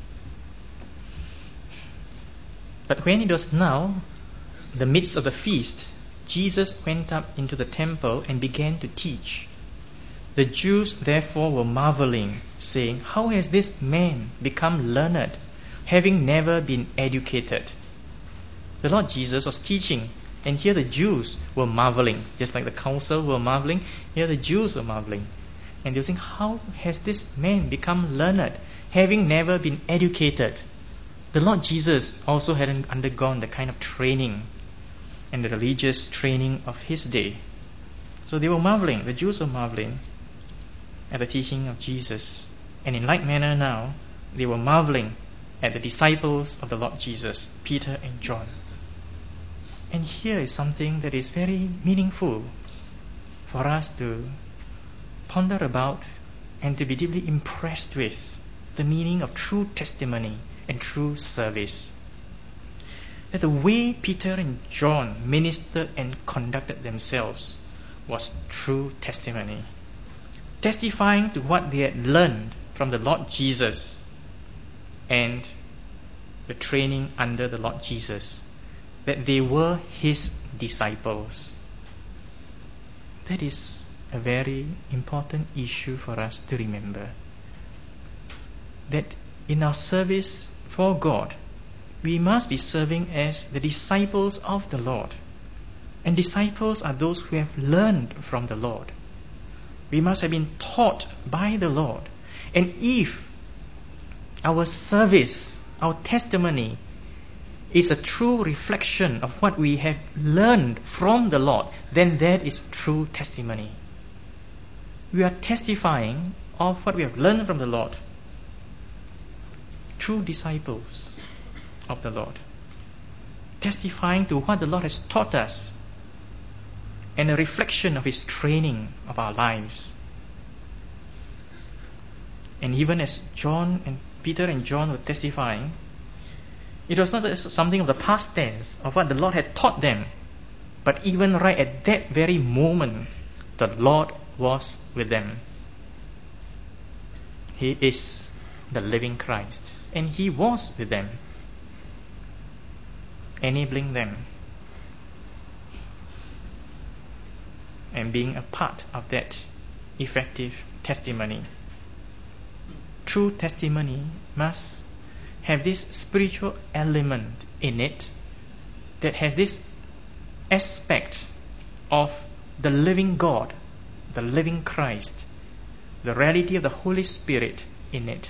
But when it was now the midst of the feast, Jesus went up into the temple and began to teach. The Jews therefore were marveling, saying, "How has this man become learned, having never been educated?" The Lord Jesus was teaching, and here the Jews were marveling. Just like the council were marveling, here the Jews were marveling. And they were saying, "How has this man become learned, having never been educated?" The Lord Jesus also hadn't undergone the kind of training and the religious training of his day. So they were marveling, the Jews were marveling at the teaching of Jesus. And in like manner now, they were marveling at the disciples of the Lord Jesus, Peter and John. And here is something that is very meaningful for us to ponder about and to be deeply impressed with the meaning of true testimony and true service. That the way Peter and John ministered and conducted themselves was true testimony, testifying to what they had learned from the Lord Jesus and the training under the Lord Jesus, that they were His disciples. That is a very important issue for us to remember. That in our service for God, we must be serving as the disciples of the Lord. And disciples are those who have learned from the Lord. We must have been taught by the Lord. And if our service, our testimony, is a true reflection of what we have learned from the Lord, then that is true testimony. We are testifying of what we have learned from the Lord. True disciples of the Lord, testifying to what the Lord has taught us, and a reflection of His training of our lives. And even as Peter and John were testifying, it was not just something of the past tense of what the Lord had taught them, but even right at that very moment, the Lord was with them. He is the living Christ, and He was with them, enabling them and being a part of that effective testimony. True testimony must have this spiritual element in it that has this aspect of the living God, the living Christ, the reality of the Holy Spirit in it.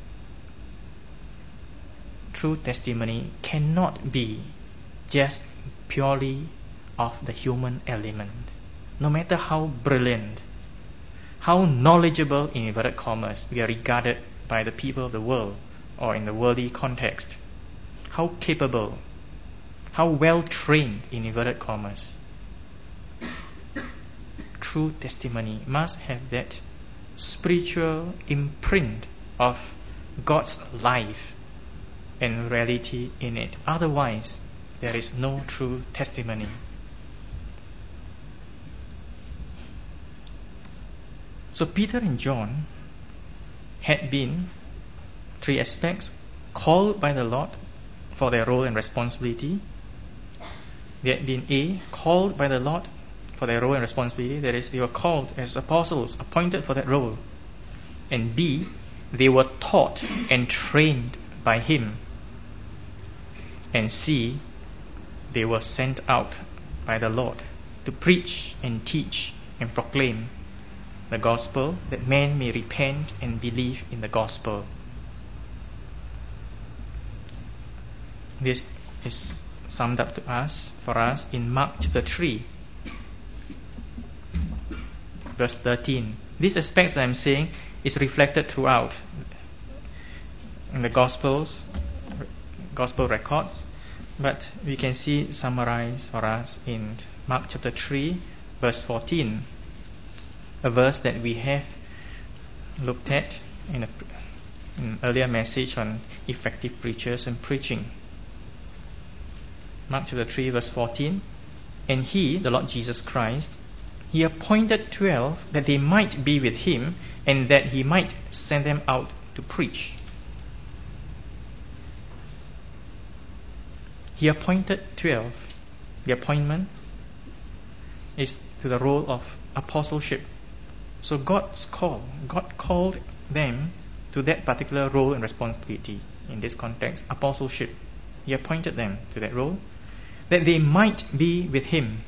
True testimony cannot be just purely of the human element. No matter how brilliant, how knowledgeable, in inverted commas, we are regarded by the people of the world or in the worldly context, how capable, how well trained, in inverted commas, true testimony must have that spiritual imprint of God's life and reality in it. Otherwise, there is no true testimony. So Peter and John had been, three aspects, called by the Lord for their role and responsibility. They had been called by the Lord for their role and responsibility. That is, they were called as apostles, appointed for that role. And B, they were taught and trained by Him. And C, they were sent out by the Lord to preach and teach and proclaim the gospel, that men may repent and believe in the gospel. This is summed up for us in Mark chapter 3, verse 13. These aspects that I'm saying is reflected throughout in the gospel records, but we can see summarized for us in Mark chapter 3, verse 14. A verse that we have looked at in an earlier message on effective preachers and preaching. Mark chapter 3 verse 14. And He, the Lord Jesus Christ, He appointed 12 that they might be with Him and that He might send them out to preach. He appointed 12. The appointment is to the role of apostleship. So God called them to that particular role and responsibility. In this context, apostleship. He appointed them to that role, that they might be with Him.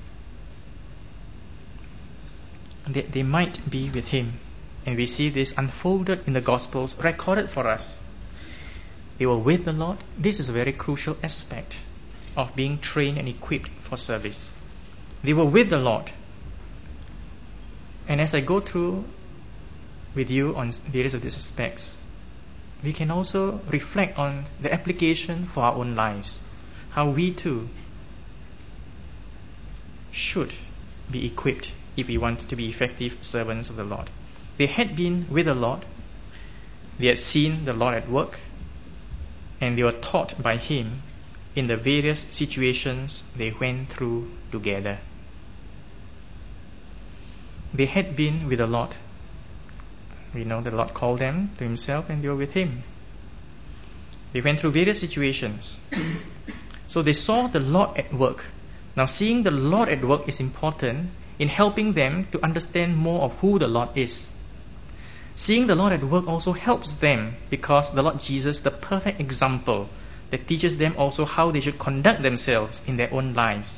That they might be with Him. And we see this unfolded in the Gospels, recorded for us. They were with the Lord. This is a very crucial aspect of being trained and equipped for service. They were with the Lord. And as I go through with you on various of these aspects, we can also reflect on the application for our own lives. How we too should be equipped if we want to be effective servants of the Lord. They had been with the Lord, they had seen the Lord at work, and they were taught by Him in the various situations they went through together. they had been with the Lord. We know the Lord called them to Himself and they were with Him. They went through various situations. So they saw the Lord at work. Now seeing the Lord at work is important in helping them to understand more of who the Lord is. Seeing the Lord at work also helps them because the Lord Jesus, the perfect example that teaches them also how they should conduct themselves in their own lives.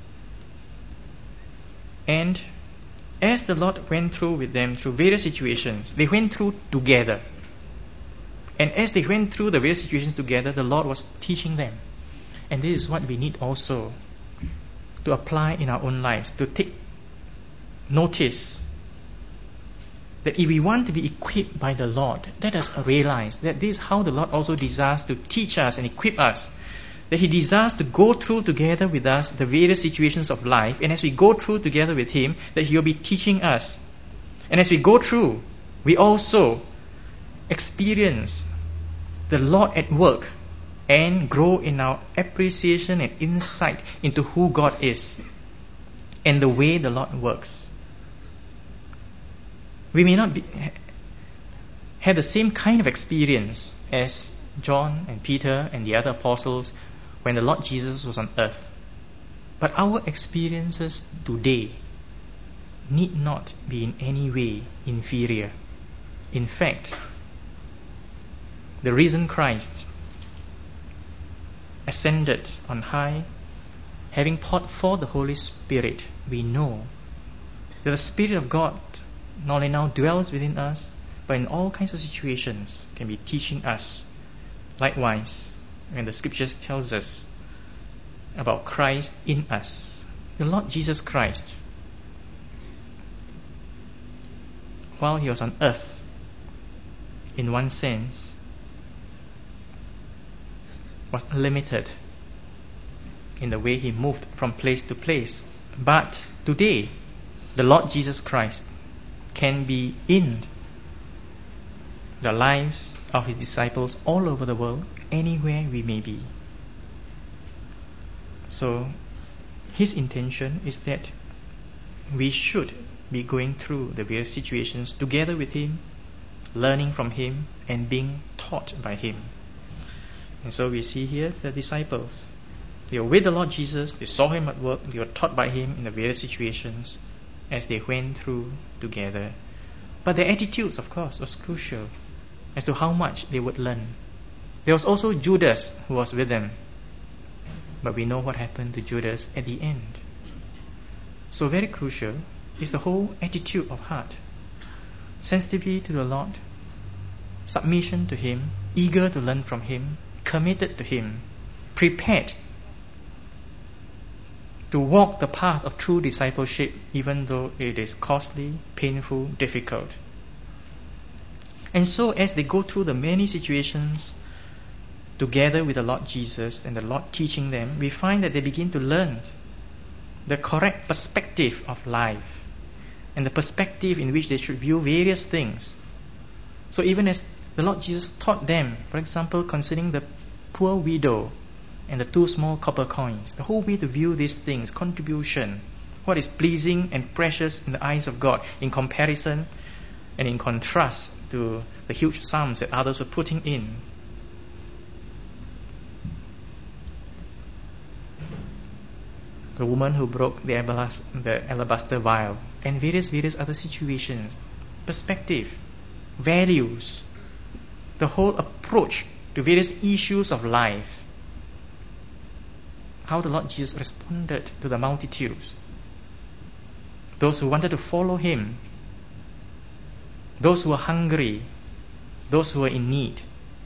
And as the Lord went through with them through various situations, they went through together. And as they went through the various situations together, the Lord was teaching them. And this is what we need also to apply in our own lives, to take notice that if we want to be equipped by the Lord, let us realize that this is how the Lord also desires to teach us and equip us. That He desires to go through together with us the various situations of life, and as we go through together with Him, that He will be teaching us. And as we go through, we also experience the Lord at work and grow in our appreciation and insight into who God is and the way the Lord works. We may not have the same kind of experience as John and Peter and the other apostles when the Lord Jesus was on earth. But our experiences today need not be in any way inferior. In fact, the risen Christ ascended on high, having poured forth the Holy Spirit, we know that the Spirit of God not only now dwells within us, but in all kinds of situations can be teaching us. Likewise, when the Scriptures tells us about Christ in us, the Lord Jesus Christ, while He was on earth, in one sense, was limited in the way He moved from place to place. But today, the Lord Jesus Christ can be in the lives of His disciples all over the world, anywhere we may be. So, His intention is that we should be going through the various situations together with Him, learning from Him, and being taught by Him. And so we see here the disciples. They were with the Lord Jesus, they saw Him at work, they were taught by Him in the various situations as they went through together. But their attitudes, of course, was crucial as to how much they would learn. There was also Judas who was with them. But we know what happened to Judas at the end. So very crucial is the whole attitude of heart. Sensitivity to the Lord, submission to Him, eager to learn from Him, committed to Him, prepared to walk the path of true discipleship even though it is costly, painful, difficult. And so as they go through the many situations together with the Lord Jesus and the Lord teaching them, we find that they begin to learn the correct perspective of life and the perspective in which they should view various things. So even as the Lord Jesus taught them, for example, concerning the poor widow and the 2 small copper coins, the whole way to view these things, contribution, what is pleasing and precious in the eyes of God in comparison and in contrast to the huge sums that others were putting in. The woman who broke the alabaster vial, and various other situations, perspective, values, the whole approach to various issues of life. How the Lord Jesus responded to the multitudes, those who wanted to follow Him, those who were hungry, those who were in need,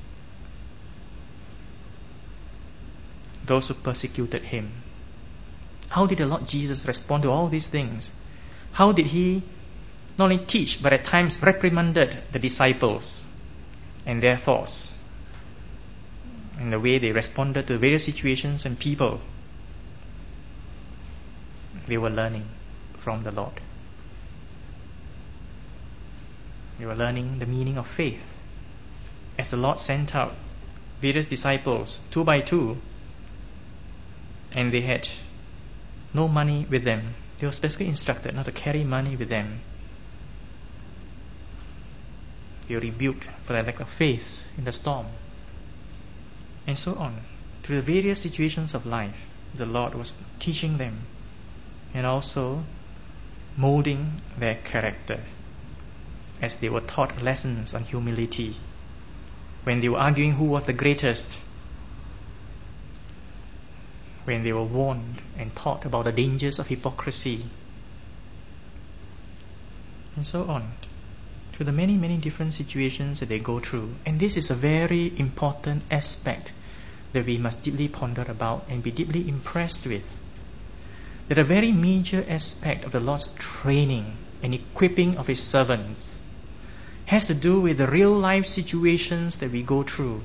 those who persecuted Him. How did the Lord Jesus respond to all these things? How did He not only teach, but at times reprimanded the disciples and their thoughts and the way they responded to various situations and people? They were learning from the Lord. They were learning the meaning of faith. As the Lord sent out various disciples 2 by 2, and they had no money with them. They were specifically instructed not to carry money with them. they were rebuked for their lack of faith in the storm. And so on. Through the various situations of life, the Lord was teaching them and also molding their character as they were taught lessons on humility. When they were arguing who was the greatest, when they were warned and taught about the dangers of hypocrisy, and so on, through the many, many different situations that they go through. And this is a very important aspect that we must deeply ponder about and be deeply impressed with. That a very major aspect of the Lord's training and equipping of His servants has to do with the real life situations that we go through.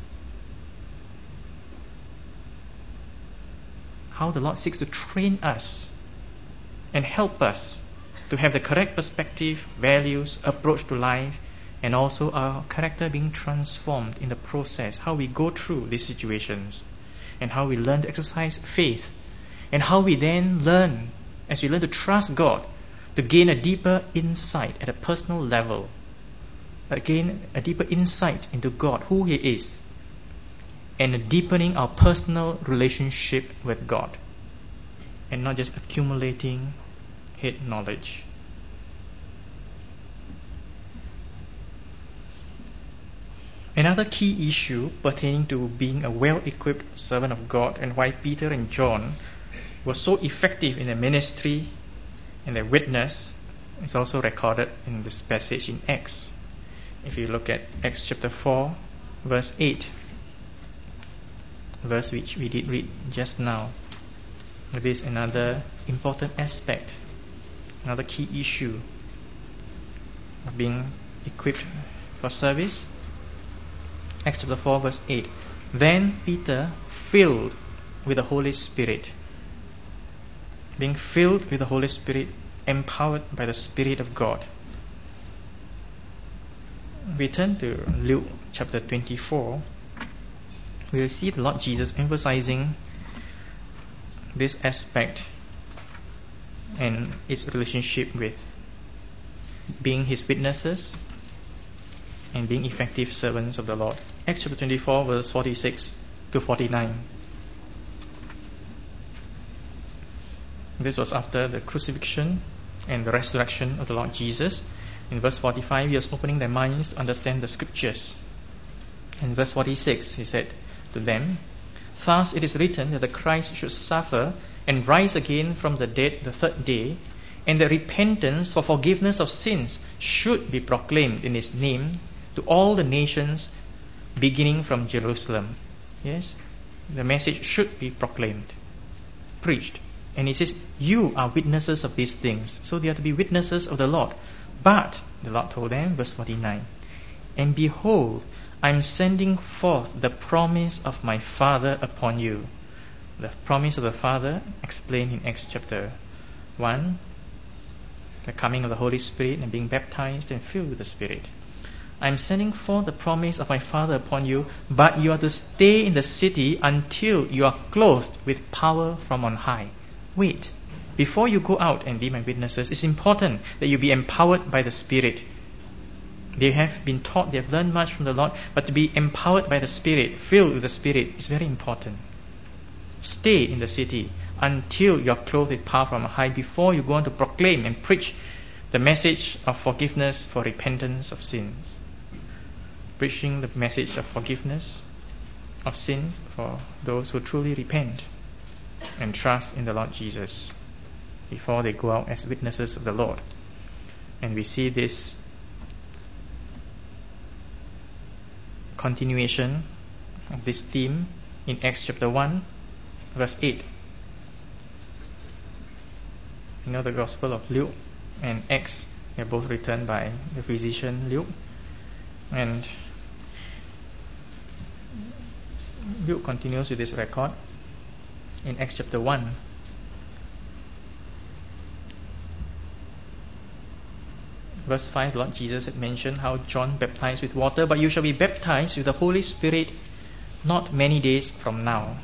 How the Lord seeks to train us and help us to have the correct perspective, values, approach to life, and also our character being transformed in the process, how we go through these situations, and how we learn to exercise faith, and how we then learn, as we learn to trust God, to gain a deeper insight at a personal level, again a deeper insight into God, who He is, and deepening our personal relationship with God, and not just accumulating head knowledge. Another key issue pertaining to being a well-equipped servant of God and why Peter and John were so effective in their ministry and their witness is also recorded in this passage in Acts. If you look at Acts chapter 4, verse 8, verse which we did read just now, it is another important aspect, another key issue of being equipped for service. Acts chapter 4 verse 8. Then Peter, filled with the Holy Spirit, being filled with the Holy Spirit, empowered by the Spirit of God. We turn to Luke chapter 24. We will see the Lord Jesus emphasizing this aspect and its relationship with being His witnesses and being effective servants of the Lord. Acts chapter 24 verse 46 to 49. This was after the crucifixion and the resurrection of the Lord Jesus. In verse 45, He was opening their minds to understand the scriptures. In verse 46, He said to them, "Thus it is written that the Christ should suffer and rise again from the dead the third day, and that repentance for forgiveness of sins should be proclaimed in His name to all the nations, beginning from Jerusalem." Yes, the message should be proclaimed, preached. And He says, you are witnesses of these things. So they are to be witnesses of the Lord. But, the Lord told them, verse 49, "And behold, I am sending forth the promise of my Father upon you." The promise of the Father explained in Acts chapter 1, the coming of the Holy Spirit and being baptized and filled with the Spirit. "I am sending forth the promise of my Father upon you, but you are to stay in the city until you are clothed with power from on high." Wait. Before you go out and be my witnesses, it's important that you be empowered by the Spirit. They have been taught, they have learned much from the Lord, but to be empowered by the Spirit, filled with the Spirit, is very important. Stay in the city until you are clothed with power from on high, before you go on to proclaim and preach the message of forgiveness for repentance of sins. Preaching the message of forgiveness of sins for those who truly repent and trust in the Lord Jesus before they go out as witnesses of the Lord. And we see this continuation of this theme in Acts chapter 1 verse 8. You know, the Gospel of Luke and Acts, they're both written by the physician Luke, and Luke continues with this record in Acts chapter 1. Verse 5, Lord Jesus had mentioned how John baptized with water, but you shall be baptized with the Holy Spirit not many days from now.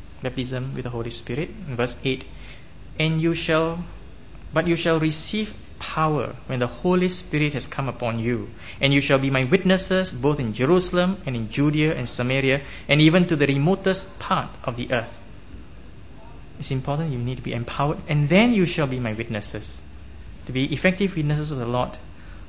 Baptism with the Holy Spirit. In verse 8, but you shall receive power when the Holy Spirit has come upon you, and you shall be my witnesses both in Jerusalem and in Judea and Samaria and even to the remotest part of the earth. It's important you need to be empowered, and then you shall be my witnesses. To be effective witnesses of the Lord,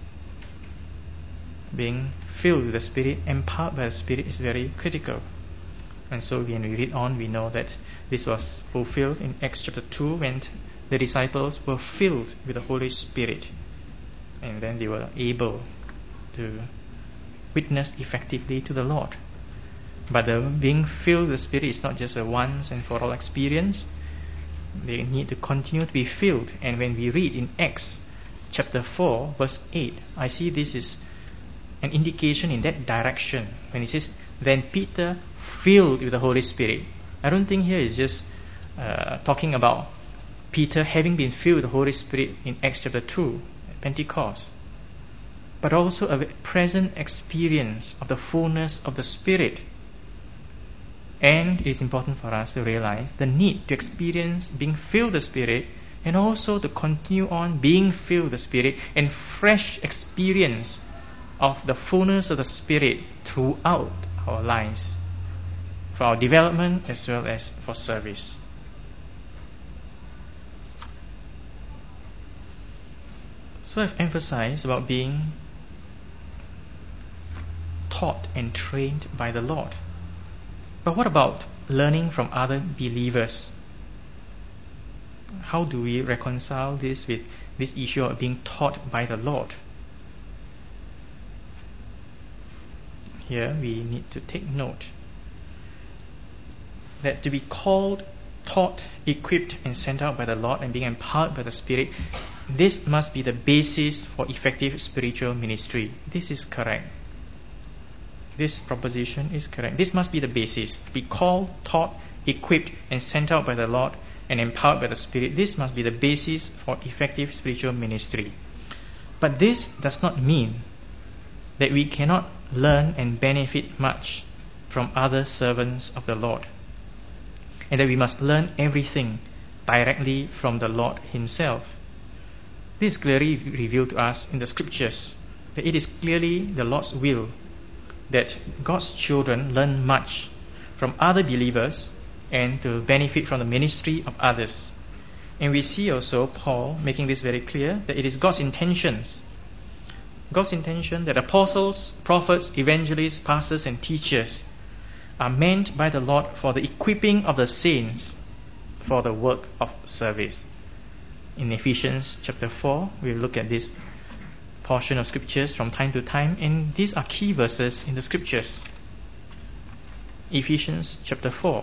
being filled with the Spirit, empowered by the Spirit is very critical. And so when we read on, we know that this was fulfilled in Acts chapter 2 when the disciples were filled with the Holy Spirit, and then they were able to witness effectively to the Lord. But the being filled with the Spirit is not just a once and for all experience. They need to continue to be filled. And when we read in Acts chapter 4 verse 8, I see this is an indication in that direction. When it says, then Peter filled with the Holy Spirit, I don't think here is just talking about Peter having been filled with the Holy Spirit in Acts chapter 2 at Pentecost, but also a present experience of the fullness of the Spirit. And it is important for us to realize the need to experience being filled with the Spirit, and also to continue on being filled with the Spirit and fresh experience of the fullness of the Spirit throughout our lives, for our development as well as for service. So I've emphasized about being taught and trained by the Lord. But what about learning from other believers? How do we reconcile this with this issue of being taught by the Lord? Here we need to take note that to be called, taught, equipped and sent out by the Lord and being empowered by the Spirit, this must be the basis for effective spiritual ministry. This is correct. This proposition is correct. This must be the basis. To be called, taught, equipped and sent out by the Lord and empowered by the Spirit, this must be the basis for effective spiritual ministry. But this does not mean that we cannot learn and benefit much from other servants of the Lord, and that we must learn everything directly from the Lord Himself. This is clearly revealed to us in the Scriptures, that it is clearly the Lord's will that God's children learn much from other believers and to benefit from the ministry of others. And we see also Paul making this very clear, that it is God's intention that apostles, prophets, evangelists, pastors and teachers are meant by the Lord for the equipping of the saints for the work of service. In Ephesians chapter 4, we'll look at this portion of scriptures from time to time, and these are key verses in the scriptures. Ephesians chapter 4,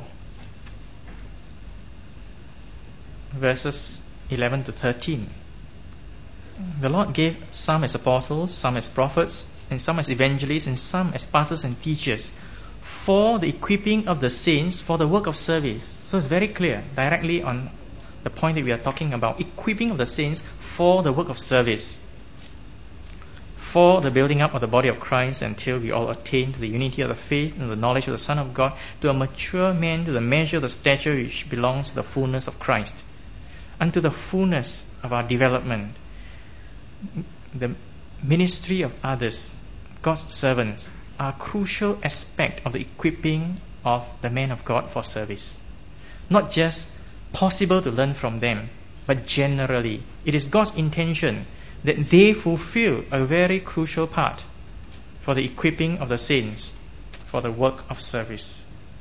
verses 11 to 13. The Lord gave some as apostles, some as prophets, and some as evangelists, and some as pastors and teachers, for the equipping of the saints for the work of service. So it's very clear, directly on the point that we are talking about, equipping of the saints for the work of service, for the building up of the body of Christ until we all attain to the unity of the faith and the knowledge of the Son of God, to a mature man, to the measure of the stature which belongs to the fullness of Christ, unto the fullness of our development. The ministry of others, God's servants, are a crucial aspect of the equipping of the man of God for service. Not just possible to learn from them, but generally, it is God's intention that they fulfill a very crucial part for the equipping of the saints for the work of service.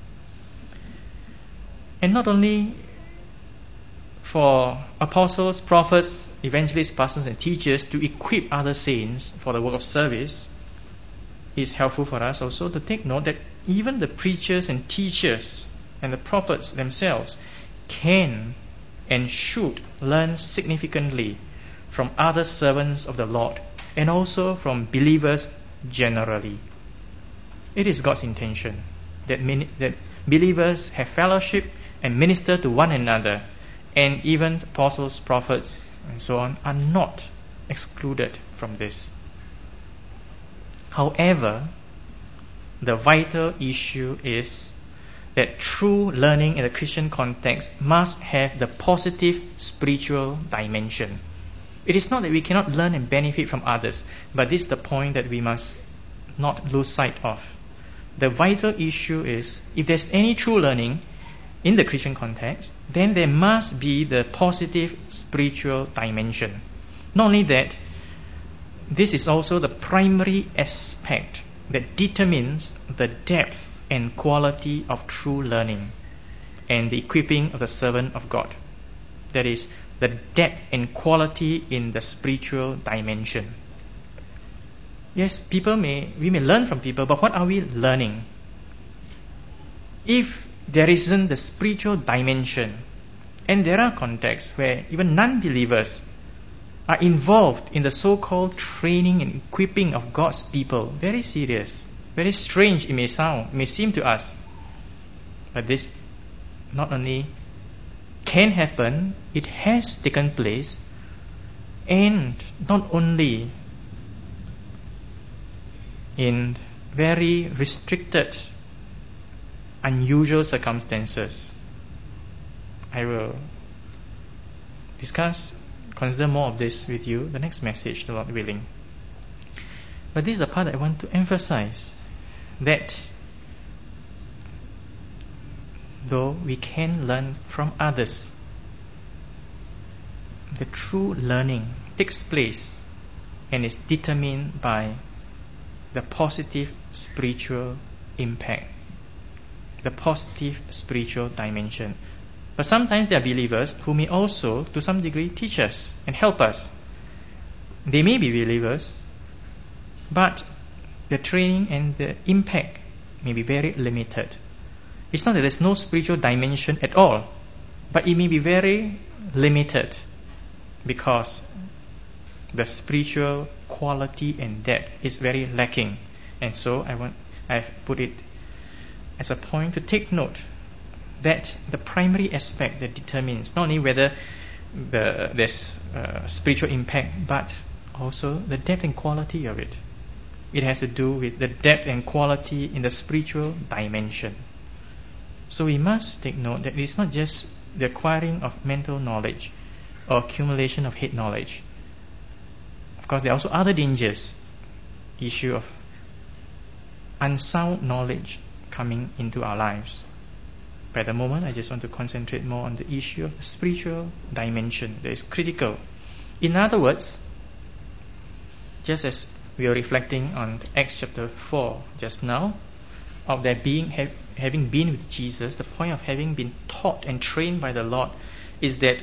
And not only for apostles, prophets, evangelists, pastors and teachers to equip other saints for the work of service, it is helpful for us also to take note that even the preachers and teachers and the prophets themselves can and should learn significantly from other servants of the Lord and also from believers generally. It is God's intention that believers have fellowship and minister to one another, and even apostles, prophets and so on are not excluded from this. However, the vital issue is that true learning in the Christian context must have the positive spiritual dimension. It is not that we cannot learn and benefit from others, but this is the point that we must not lose sight of. The vital issue is, if there's any true learning in the Christian context, then there must be the positive spiritual dimension. Not only that, this is also the primary aspect that determines the depth and quality of true learning and the equipping of the servant of God. That is, the depth and quality in the spiritual dimension. Yes, we may learn from people, but what are we learning? If there isn't the spiritual dimension, and there are contexts where even non-believers are involved in the so-called training and equipping of God's people, very serious, very strange it may seem to us. But this not only can happen, it has taken place, and not only in very restricted, unusual circumstances. I will consider more of this with you, the next message, the Lord willing. But this is the part I want to emphasize, that though we can learn from others, the true learning takes place and is determined by the positive spiritual impact, the positive spiritual dimension. But sometimes there are believers who may also, to some degree, teach us and help us. They may be believers, but the training and the impact may be very limited. It's not that there's no spiritual dimension at all, but it may be very limited because the spiritual quality and depth is very lacking. And so I've put it as a point to take note that the primary aspect that determines not only whether there's spiritual impact, but also the depth and quality of it. It has to do with the depth and quality in the spiritual dimension. So we must take note that it's not just the acquiring of mental knowledge or accumulation of head knowledge. Of course, there are also other dangers. Issue of unsound knowledge coming into our lives. But at the moment, I just want to concentrate more on the issue of the spiritual dimension that is critical. In other words, just as we are reflecting on Acts chapter 4 just now, of their having been with Jesus, the point of having been taught and trained by the Lord is that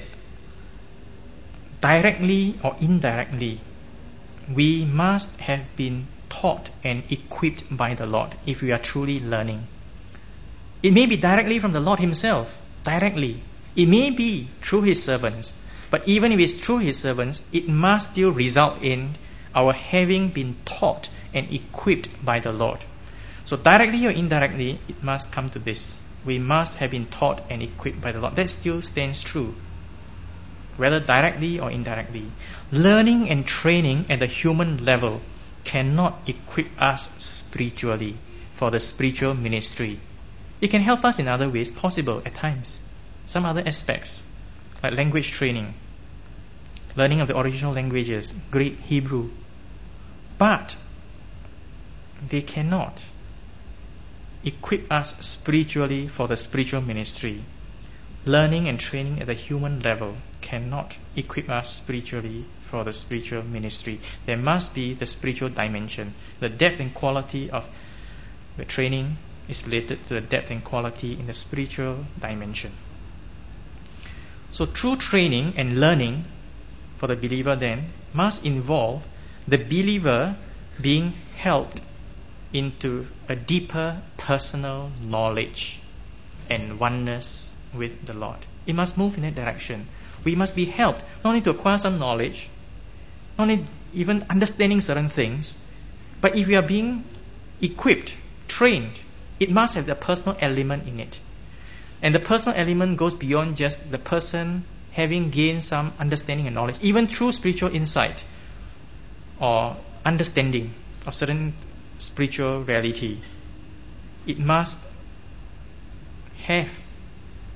directly or indirectly, we must have been taught and equipped by the Lord if we are truly learning. It may be directly from the Lord Himself, directly. It may be through His servants. But even if it's through His servants, it must still result in our having been taught and equipped by the Lord. So directly or indirectly, it must come to this. We must have been taught and equipped by the Lord. That still stands true, whether directly or indirectly. Learning and training at the human level cannot equip us spiritually for the spiritual ministry. It can help us in other ways, possible at times. Some other aspects, like language training, learning of the original languages, Greek, Hebrew. But they cannot equip us spiritually for the spiritual ministry. Learning and training at the human level cannot equip us spiritually for the spiritual ministry. There must be the spiritual dimension. The depth and quality of the training is related to the depth and quality in the spiritual dimension. So true training and learning for the believer then must involve the believer being helped into a deeper personal knowledge and oneness with the Lord. It must move in that direction. We must be helped not only to acquire some knowledge, not only even understanding certain things, but if we are being equipped, trained, it must have the personal element in it. And the personal element goes beyond just the person having gained some understanding and knowledge, even through spiritual insight or understanding of certain spiritual reality. It must have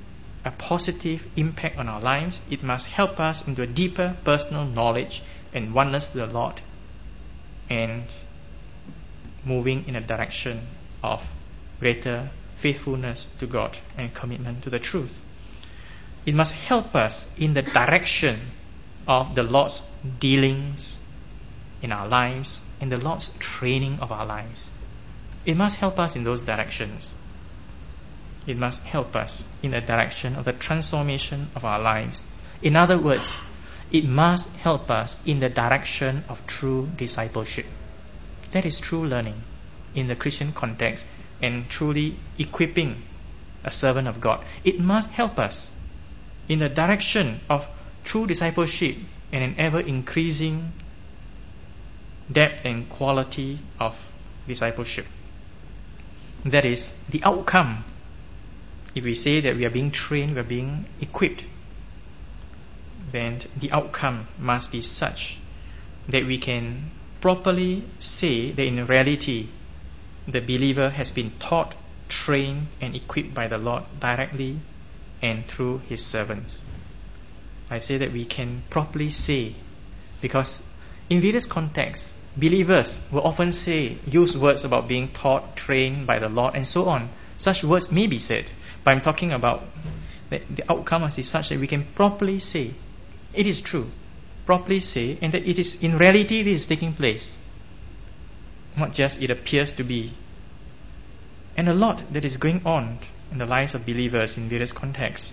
a positive impact on our lives. It must help us into a deeper personal knowledge and oneness to the Lord, and moving in a direction of greater faithfulness to God and commitment to the truth. It must help us in the direction of the Lord's dealings in our lives and the Lord's training of our lives. It must help us in those directions. It must help us in the direction of the transformation of our lives. In other words, it must help us in the direction of true discipleship. That is true learning in the Christian context and truly equipping a servant of God. It must help us in the direction of true discipleship and an ever-increasing depth and quality of discipleship. That is the outcome. If we say that we are being trained, we are being equipped, then the outcome must be such that we can properly say that in reality the believer has been taught, trained and equipped by the Lord directly and through His servants. I say that we can properly say, because in various contexts believers will often use words about being taught, trained by the Lord and so on. Such words may be said, but I'm talking about that the outcome must be such that we can properly say it is true, properly say, and that it is in reality it is taking place, not just it appears to be. And a lot that is going on in the lives of believers in various contexts.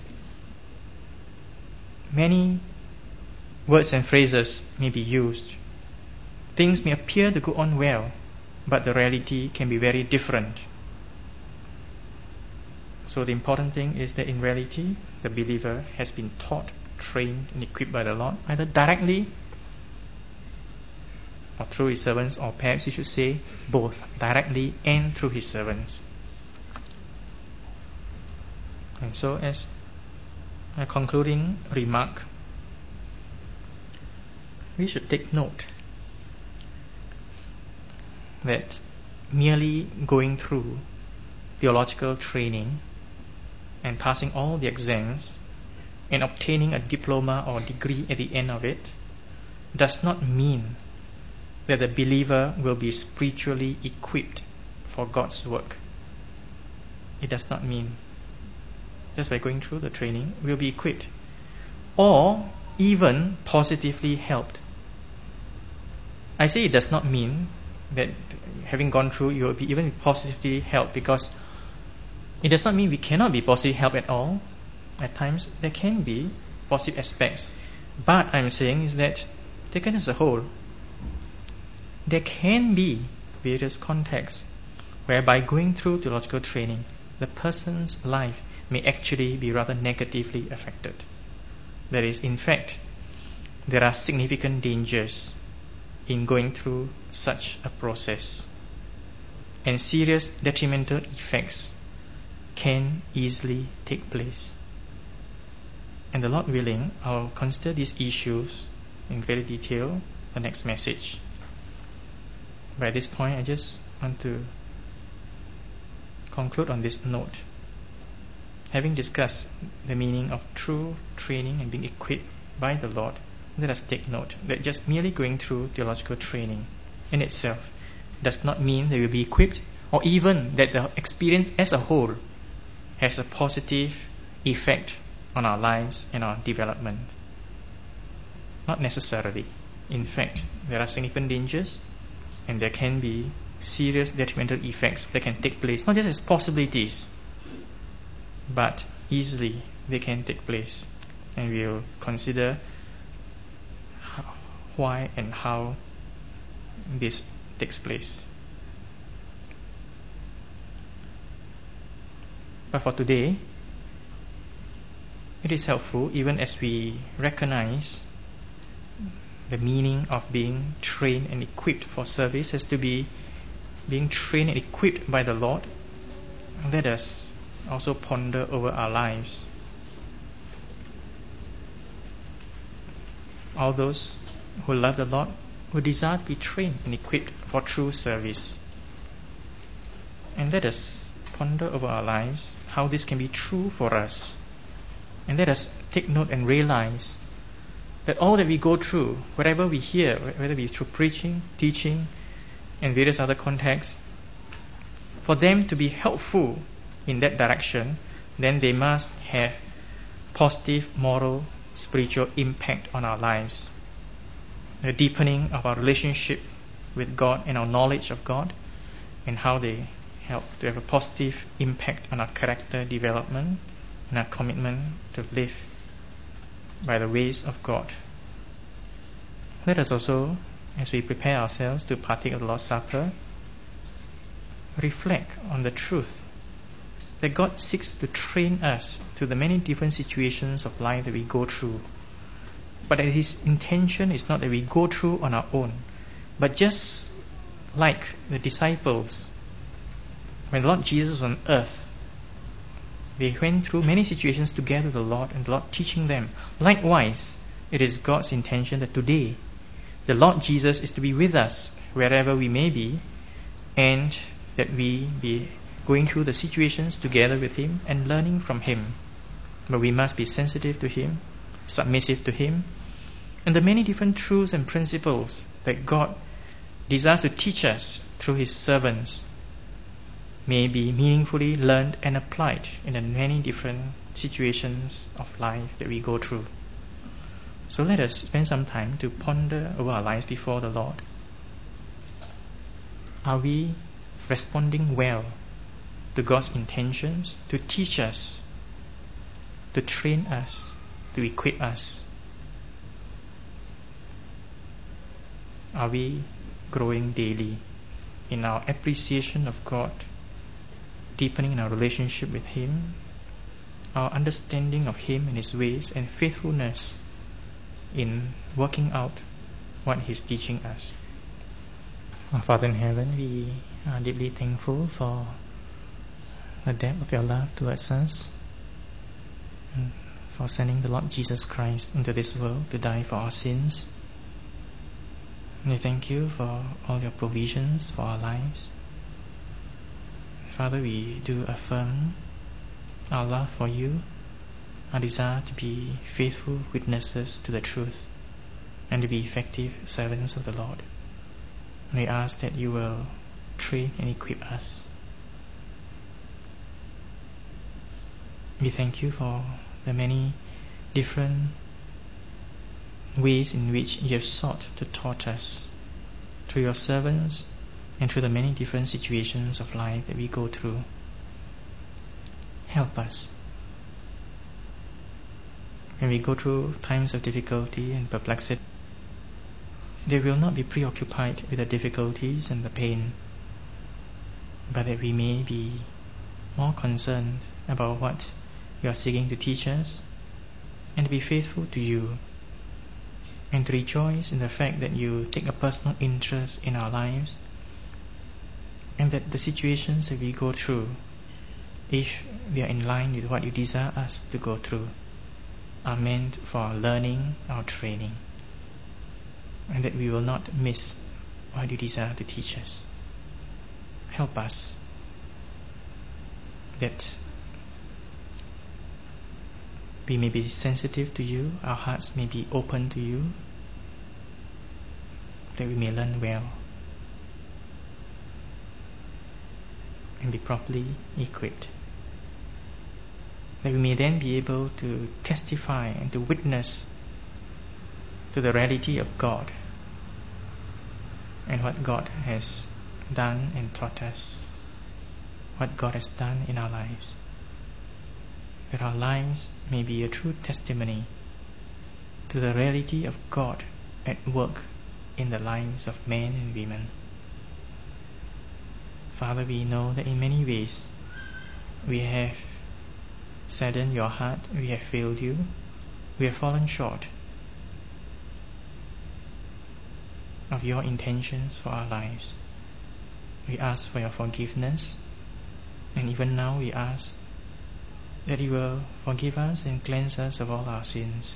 Many words and phrases may be used. Things may appear to go on well, but the reality can be very different. So the important thing is that in reality, the believer has been taught, trained and equipped by the Lord, either directly or through His servants, or perhaps you should say both, directly and through His servants. And so as a concluding remark, we should take note that merely going through theological training and passing all the exams and obtaining a diploma or degree at the end of it does not mean that the believer will be spiritually equipped for God's work. It does not mean just by going through the training we'll be equipped or even positively helped. I say it does not mean that having gone through you will be even positively helped, because it does not mean we cannot be positively helped at all. At times there can be positive aspects, but I'm saying is that taken as a whole, there can be various contexts whereby going through theological training the person's life may actually be rather negatively affected. That is, in fact, there are significant dangers in going through such a process, and serious detrimental effects can easily take place. And the Lord willing, I'll consider these issues in very detail the next message. But at this point, I just want to conclude on this note. Having discussed the meaning of true training and being equipped by the Lord, let us take note that just merely going through theological training in itself does not mean that we will be equipped, or even that the experience as a whole has a positive effect on our lives and our development. Not necessarily. In fact, there are significant dangers and there can be serious detrimental effects that can take place, not just as possibilities, but easily they can take place. And we'll consider why and how this takes place. But for today, it is helpful, even as we recognize the meaning of being trained and equipped for service has to be being trained and equipped by the Lord. Let us also ponder over our lives. All those who love the Lord, who desire to be trained and equipped for true service. And let us ponder over our lives how this can be true for us And let us take note and realize that all that we go through, whatever we hear, whether it be through preaching, teaching, and various other contexts, for them to be helpful in that direction, then they must have positive moral, spiritual impact on our lives. The deepening of our relationship with God and our knowledge of God, and how they help to have a positive impact on our character development and our commitment to live by the ways of God. Let us also, as we prepare ourselves to partake of the Lord's Supper, reflect on the truth that God seeks to train us through the many different situations of life that we go through. But that His intention is not that we go through on our own, but just like the disciples, when Lord Jesus was on earth, they went through many situations together with the Lord, and the Lord teaching them. Likewise, it is God's intention that today the Lord Jesus is to be with us wherever we may be, and that we be going through the situations together with Him and learning from Him. But we must be sensitive to Him, submissive to Him, and the many different truths and principles that God desires to teach us through His servants may be meaningfully learned and applied in the many different situations of life that we go through. So let us spend some time to ponder over our lives before the Lord. Are we responding well to God's intentions to teach us, to train us, to equip us? Are we growing daily in our appreciation of God, deepening in our relationship with Him, our understanding of Him and His ways, and faithfulness in working out what He's teaching us? Our Father in heaven, we are deeply thankful for the depth of Your love towards us, and for sending the Lord Jesus Christ into this world to die for our sins. We thank You for all Your provisions for our lives. Father, we do affirm our love for You, our desire to be faithful witnesses to the truth, and to be effective servants of the Lord. And we ask that You will train and equip us. We thank You for the many different ways in which You have sought to taught us through Your servants and through the many different situations of life that we go through. Help us. When we go through times of difficulty and perplexity, they will not be preoccupied with the difficulties and the pain, but that we may be more concerned about what You are seeking to teach us, and to be faithful to You, and to rejoice in the fact that You take a personal interest in our lives, and that the situations that we go through, if we are in line with what You desire us to go through, are meant for our learning, our training, and that we will not miss what You desire to teach us. Help us that we may be sensitive to You, our hearts may be open to You, that we may learn well and be properly equipped, that we may then be able to testify and to witness to the reality of God and what God has done and taught us, what God has done in our lives, that our lives may be a true testimony to the reality of God at work in the lives of men and women. Father, we know that in many ways we have saddened Your heart, we have failed You, we have fallen short of Your intentions for our lives. We ask for Your forgiveness, and even now we ask that You will forgive us and cleanse us of all our sins.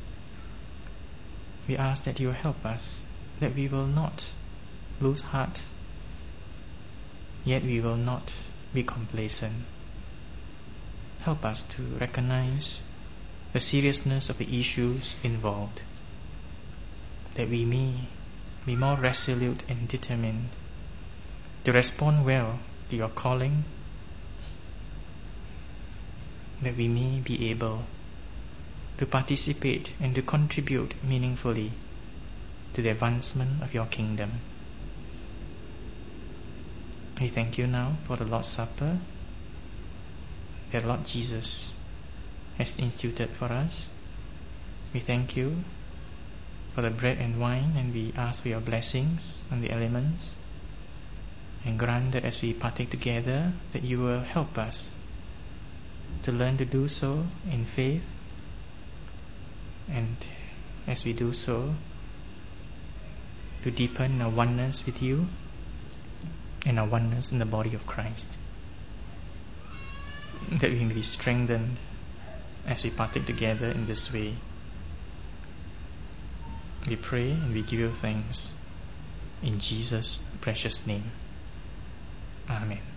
We ask that You will help us, that we will not lose heart, yet we will not be complacent. Help us to recognize the seriousness of the issues involved, that we may be more resolute and determined to respond well to your calling, that we may be able to participate and to contribute meaningfully to the advancement of your kingdom. We thank you now for the Lord's Supper that Lord Jesus has instituted for us. We thank you for the bread and wine, and we ask for your blessings on the elements, and grant that as we partake together, that you will help us to learn to do so in faith, and as we do so, to deepen our oneness with you and our oneness in the body of Christ, that we may be strengthened as we partake together in this way. We pray and we give you thanks in Jesus' precious name. Amen.